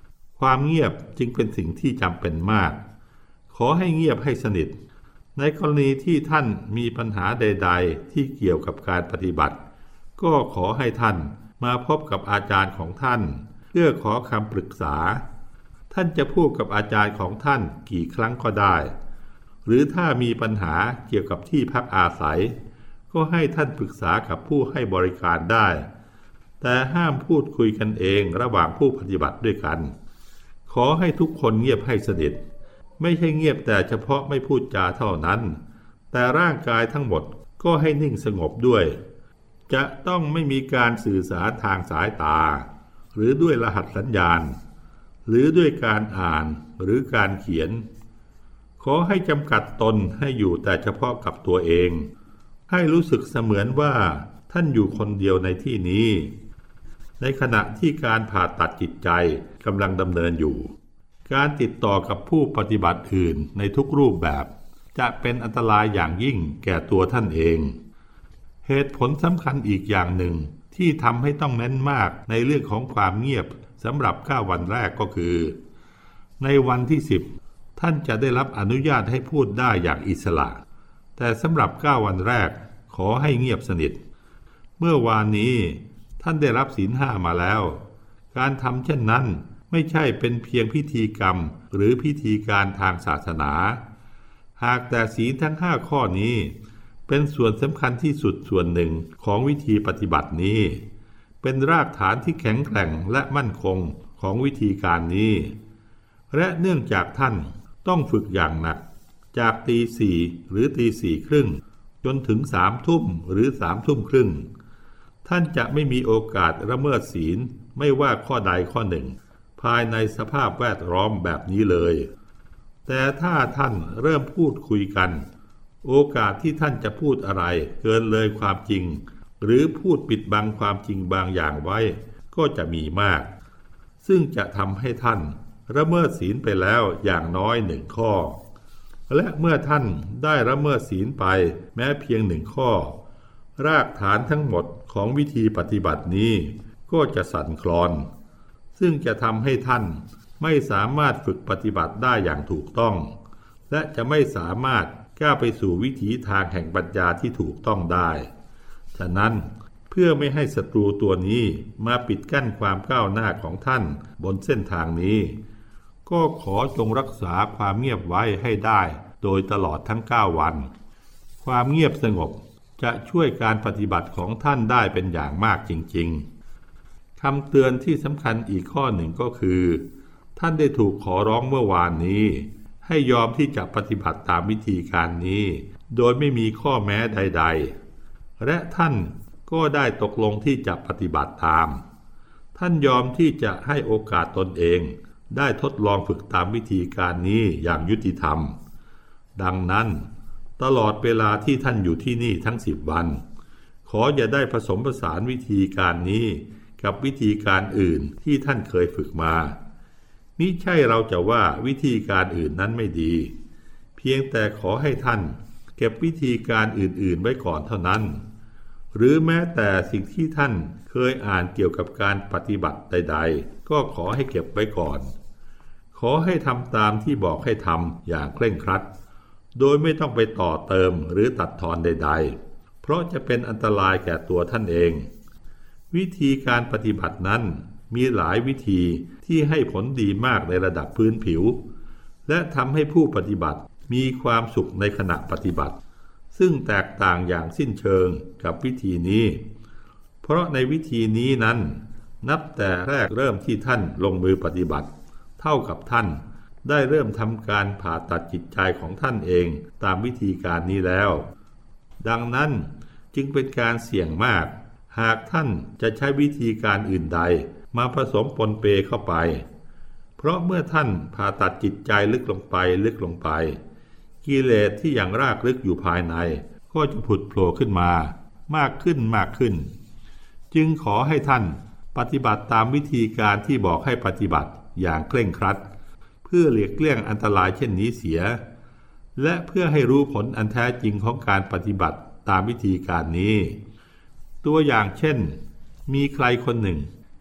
[SPEAKER 1] ความเงียบจึงเป็นสิ่งที่จำเป็นมากขอให้เงียบให้สนิทในกรณีที่ท่านมีปัญหาใดๆที่เกี่ยวกับการปฏิบัติก็ขอให้ท่านมาพบกับอาจารย์ของท่านเพื่อขอคำปรึกษาท่านจะพูดกับอาจารย์ของท่านกี่ครั้งก็ได้หรือถ้ามีปัญหาเกี่ยวกับที่พักอาศัยก็ให้ท่านปรึกษากับผู้ให้บริการได้แต่ห้ามพูดคุยกันเองระหว่างผู้ปฏิบัติด้วยกันขอให้ทุกคนเงียบให้สนิทไม่ใช่เงียบแต่เฉพาะไม่พูดจาเท่านั้นแต่ร่างกายทั้งหมดก็ให้นิ่งสงบด้วยจะต้องไม่มีการสื่อสารทางสายตาหรือด้วยรหัสสัญญาณหรือด้วยการอ่านหรือการเขียนขอให้จำกัดตนให้อยู่แต่เฉพาะกับตัวเองให้รู้สึกเสมือนว่าท่านอยู่คนเดียวในที่นี้ในขณะที่การผ่าตัดจิตใจกำลังดำเนินอยู่การติดต่อกับผู้ปฏิบัติอื่นในทุกรูปแบบจะเป็นอันตรายอย่างยิ่งแก่ตัวท่านเองเหตุผลสำคัญอีกอย่างหนึ่งที่ทำให้ต้องเน้นมากในเรื่องของความเงียบสำหรับ9 วันแรกก็คือในวันที่10ท่านจะได้รับอนุญาตให้พูดได้อย่างอิสระแต่สำหรับ9 วันแรกขอให้เงียบสนิทเมื่อวานนี้ท่านได้รับศีล 5มาแล้วการทำเช่นนั้นไม่ใช่เป็นเพียงพิธีกรรมหรือพิธีการทางศาสนาหากแต่ศีลทั้ง5 ข้อนี้เป็นส่วนสำคัญที่สุดส่วนหนึ่งของวิธีปฏิบัตินี้เป็นรากฐานที่แข็งแกร่งและมั่นคงของวิธีการนี้และเนื่องจากท่านต้องฝึกอย่างหนักจากตี 4หรือตี 4 ครึ่งจนถึง3 ทุ่มหรือ3 ทุ่มครึ่งท่านจะไม่มีโอกาสละเมิดศีลไม่ว่าข้อใดข้อหนึ่งภายในสภาพแวดล้อมแบบนี้เลยแต่ถ้าท่านเริ่มพูดคุยกันโอกาสที่ท่านจะพูดอะไรเกินเลยความจริงหรือพูดปิดบังความจริงบางอย่างไว้ก็จะมีมากซึ่งจะทำให้ท่านละเมิดศีลไปแล้วอย่างน้อย1 ข้อและเมื่อท่านได้ละเมิดศีลไปแม้เพียง1 ข้อรากฐานทั้งหมดของวิธีปฏิบัตินี้ก็จะสั่นคลอนซึ่งจะทำให้ท่านไม่สามารถฝึกปฏิบัติได้อย่างถูกต้องและจะไม่สามารถก้าวไปสู่วิถีทางแห่งปัญญาที่ถูกต้องได้ฉะนั้นเพื่อไม่ให้ศัตรูตัวนี้มาปิดกั้นความก้าวหน้าของท่านบนเส้นทางนี้ก็ขอจงรักษาความเงียบไว้ให้ได้โดยตลอดทั้ง9 วันความเงียบสงบจะช่วยการปฏิบัติของท่านได้เป็นอย่างมากจริงๆคำเตือนที่สำคัญอีกข้อหนึ่งก็คือท่านได้ถูกขอร้องเมื่อวานนี้ให้ยอมที่จะปฏิบัติตามวิธีการนี้โดยไม่มีข้อแม้ใดๆและท่านก็ได้ตกลงที่จะปฏิบัติตามท่านยอมที่จะให้โอกาสตนเองได้ทดลองฝึกตามวิธีการนี้อย่างยุติธรรมดังนั้นตลอดเวลาที่ท่านอยู่ที่นี่ทั้ง10 วันขออย่าได้ผสมผสานวิธีการนี้กับวิธีการอื่นที่ท่านเคยฝึกมามิใช่เราจะว่าวิธีการอื่นนั้นไม่ดีเพียงแต่ขอให้ท่านเก็บวิธีการอื่นๆไว้ก่อนเท่านั้นหรือแม้แต่สิ่งที่ท่านเคยอ่านเกี่ยวกับการปฏิบัติใดๆก็ขอให้เก็บไว้ก่อนขอให้ทำตามที่บอกให้ทำอย่างเคร่งครัดโดยไม่ต้องไปต่อเติมหรือตัดทอนใดๆเพราะจะเป็นอันตรายแก่ตัวท่านเองวิธีการปฏิบัตินั้นมีหลายวิธีที่ให้ผลดีมากในระดับพื้นผิวและทำให้ผู้ปฏิบัติมีความสุขในขณะปฏิบัติซึ่งแตกต่างอย่างสิ้นเชิงกับวิธีนี้เพราะในวิธีนี้นั้นนับแต่แรกเริ่มที่ท่านลงมือปฏิบัติเท่ากับท่านได้เริ่มทำการผ่าตัดจิตใจของท่านเองตามวิธีการนี้แล้วดังนั้นจึงเป็นการเสี่ยงมากหากท่านจะใช้วิธีการอื่นใดมาผสมปนเปเข้าไปเพราะเมื่อท่านผ่าตัดจิตใจลึกลงไปกิเลสที่อย่างรากลึกอยู่ภายในก็จะผุดโผล่ขึ้นมามากขึ้นจึงขอให้ท่านปฏิบัติตามวิธีการที่บอกให้ปฏิบัติอย่างเคร่งครัดเพื่อหลีกเลี่ยงอันตรายเช่นนี้เสียและเพื่อให้รู้ผลอันแท้จริงของการปฏิบัติตามวิธีการนี้ตัวอย่างเช่นมีใครคนหนึ่ง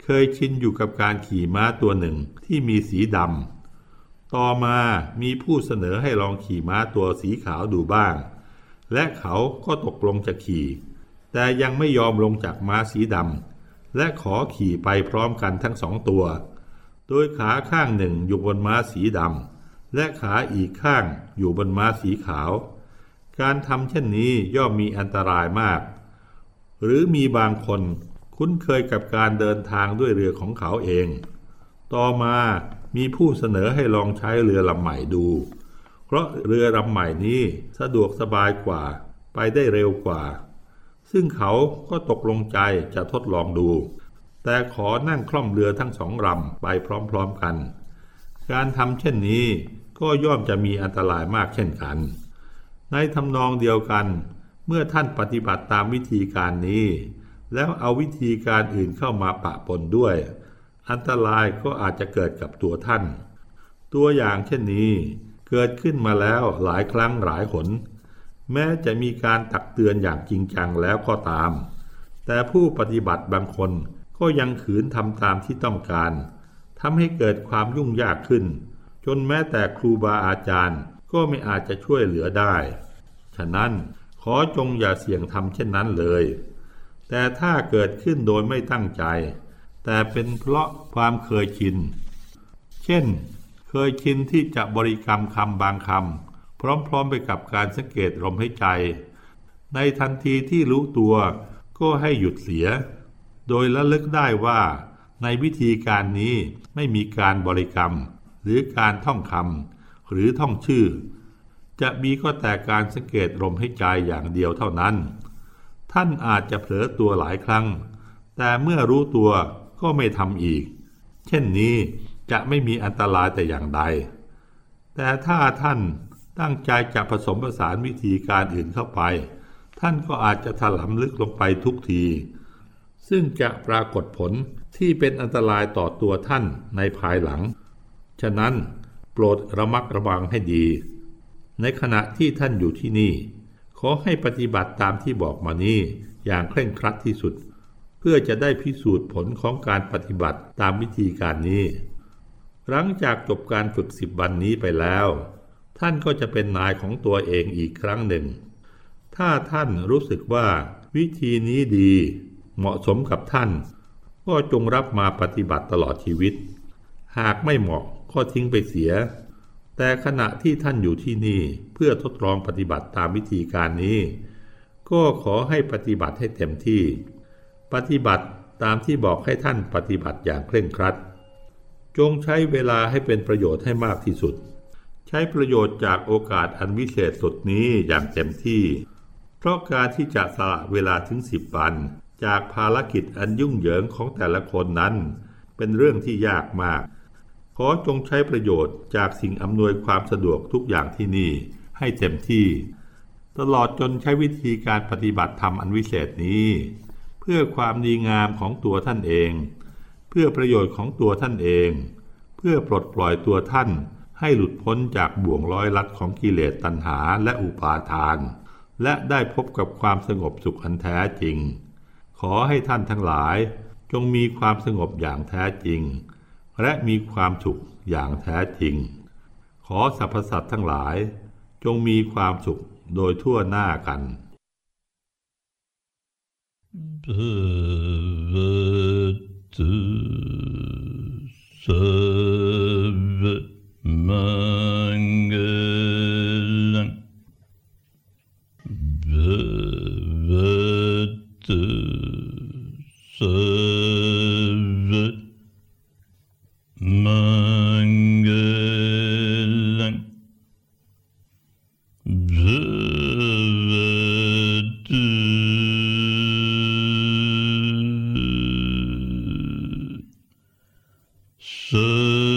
[SPEAKER 1] เคยชินอยู่กับการขี่ม้าตัวหนึ่งที่มีสีดำต่อมามีผู้เสนอให้ลองขี่ม้าตัวสีขาวดูบ้างและเขาก็ตกลงจะขี่แต่ยังไม่ยอมลงจากม้าสีดำและขอขี่ไปพร้อมกันทั้งสองตัวโดยขาข้างหนึ่งอยู่บนม้าสีดำและขาอีกข้างอยู่บนม้าสีขาวการทำเช่นนี้ย่อมมีอันตรายมากหรือมีบางคนคุ้นเคยกับการเดินทางด้วยเรือของเขาเองต่อมามีผู้เสนอให้ลองใช้เรือลำใหม่ดูเพราะเรือลำใหม่นี้สะดวกสบายกว่าไปได้เร็วกว่าซึ่งเขาก็ตกลงใจจะทดลองดูแต่ขอนั่งคล่อมเรือทั้งสองลำไปพร้อมๆกันการทำเช่นนี้ก็ย่อมจะมีอันตรายมากเช่นกันในทำนองเดียวกันเมื่อท่านปฏิบัติตามวิธีการนี้แล้วเอาวิธีการอื่นเข้ามาปะปนด้วยอันตรายก็อาจจะเกิดกับตัวท่านตัวอย่างเช่นนี้เกิดขึ้นมาแล้วหลายครั้งหลายหนแม้จะมีการตักเตือนอย่างจริงจังแล้วก็ตามแต่ผู้ปฏิบัติบางคนก็ยังขืนทำตามที่ต้องการทำให้เกิดความยุ่งยากขึ้นจนแม้แต่ครูบาอาจารย์ก็ไม่อาจจะช่วยเหลือได้ฉะนั้นขอจงอย่าเสี่ยงทำเช่นนั้นเลยแต่ถ้าเกิดขึ้นโดยไม่ตั้งใจแต่เป็นเพราะความเคยชินเช่นเคยชินที่จะบริกรรมคำบางคำพร้อมๆไปกับการสังเกตลมหายใจในทันทีที่รู้ตัวก็ให้หยุดเสียโดยระลึกได้ว่าในวิธีการนี้ไม่มีการบริกรรมหรือการท่องคำหรือท่องชื่อจะมีก็แต่การสังเกตลมหายใจอย่างเดียวเท่านั้นท่านอาจจะเผลอตัวหลายครั้งแต่เมื่อรู้ตัวก็ไม่ทำอีกเช่นนี้จะไม่มีอันตรายแต่อย่างใดแต่ถ้าท่านตั้งใจจะผสมผสานวิธีการอื่นเข้าไปท่านก็อาจจะถลำลึกลงไปทุกทีซึ่งจะปรากฏผลที่เป็นอันตรายต่อตัวท่านในภายหลังฉะนั้นโปรดระมัดระวังให้ดีในขณะที่ท่านอยู่ที่นี่ขอให้ปฏิบัติตามที่บอกมานี้อย่างเคร่งครัดที่สุดเพื่อจะได้พิสูจน์ผลของการปฏิบัติตามวิธีการนี้หลังจากจบการฝึก10 วันนี้ไปแล้วท่านก็จะเป็นนายของตัวเองอีกครั้งหนึ่งถ้าท่านรู้สึกว่าวิธีนี้ดีเหมาะสมกับท่านก็จงรับมาปฏิบัติตลอดชีวิตหากไม่เหมาะก็ทิ้งไปเสียแต่ขณะที่ท่านอยู่ที่นี่เพื่อทดลองปฏิบัติตามวิธีการนี้ก็ขอให้ปฏิบัติให้เต็มที่ปฏิบัติตามที่บอกให้ท่านปฏิบัติอย่างเคร่งครัดจงใช้เวลาให้เป็นประโยชน์ให้มากที่สุดใช้ประโยชน์จากโอกาสอันวิเศษสุดนี้อย่างเต็มที่เพราะการที่จะสละเวลาถึง10 วันจากภารกิจอันยุ่งเหยิงของแต่ละคนนั้นเป็นเรื่องที่ยากมากขอจงใช้ประโยชน์จากสิ่งอำนวยความสะดวกทุกอย่างที่นี่ให้เต็มที่ตลอดจนใช้วิธีการปฏิบัติธรรมอันวิเศษนี้เพื่อความดีงามของตัวท่านเองเพื่อประโยชน์ของตัวท่านเองเพื่อปลดปล่อยตัวท่านให้หลุดพ้นจากบ่วงร้อยลัดของกิเลสตัณหาและอุปาทานและได้พบกับความสงบสุขอันแท้จริงขอให้ท่านทั้งหลายจงมีความสงบอย่างแท้จริงและมีความสุขอย่างแท้จริงขอสรรพสัตว์ทั้งหลายจงมีความสุขโดยทั่วหน้ากัน
[SPEAKER 2] Bhagavata Sarvamangalam Bhagavata Sarvamangalam Bhagavata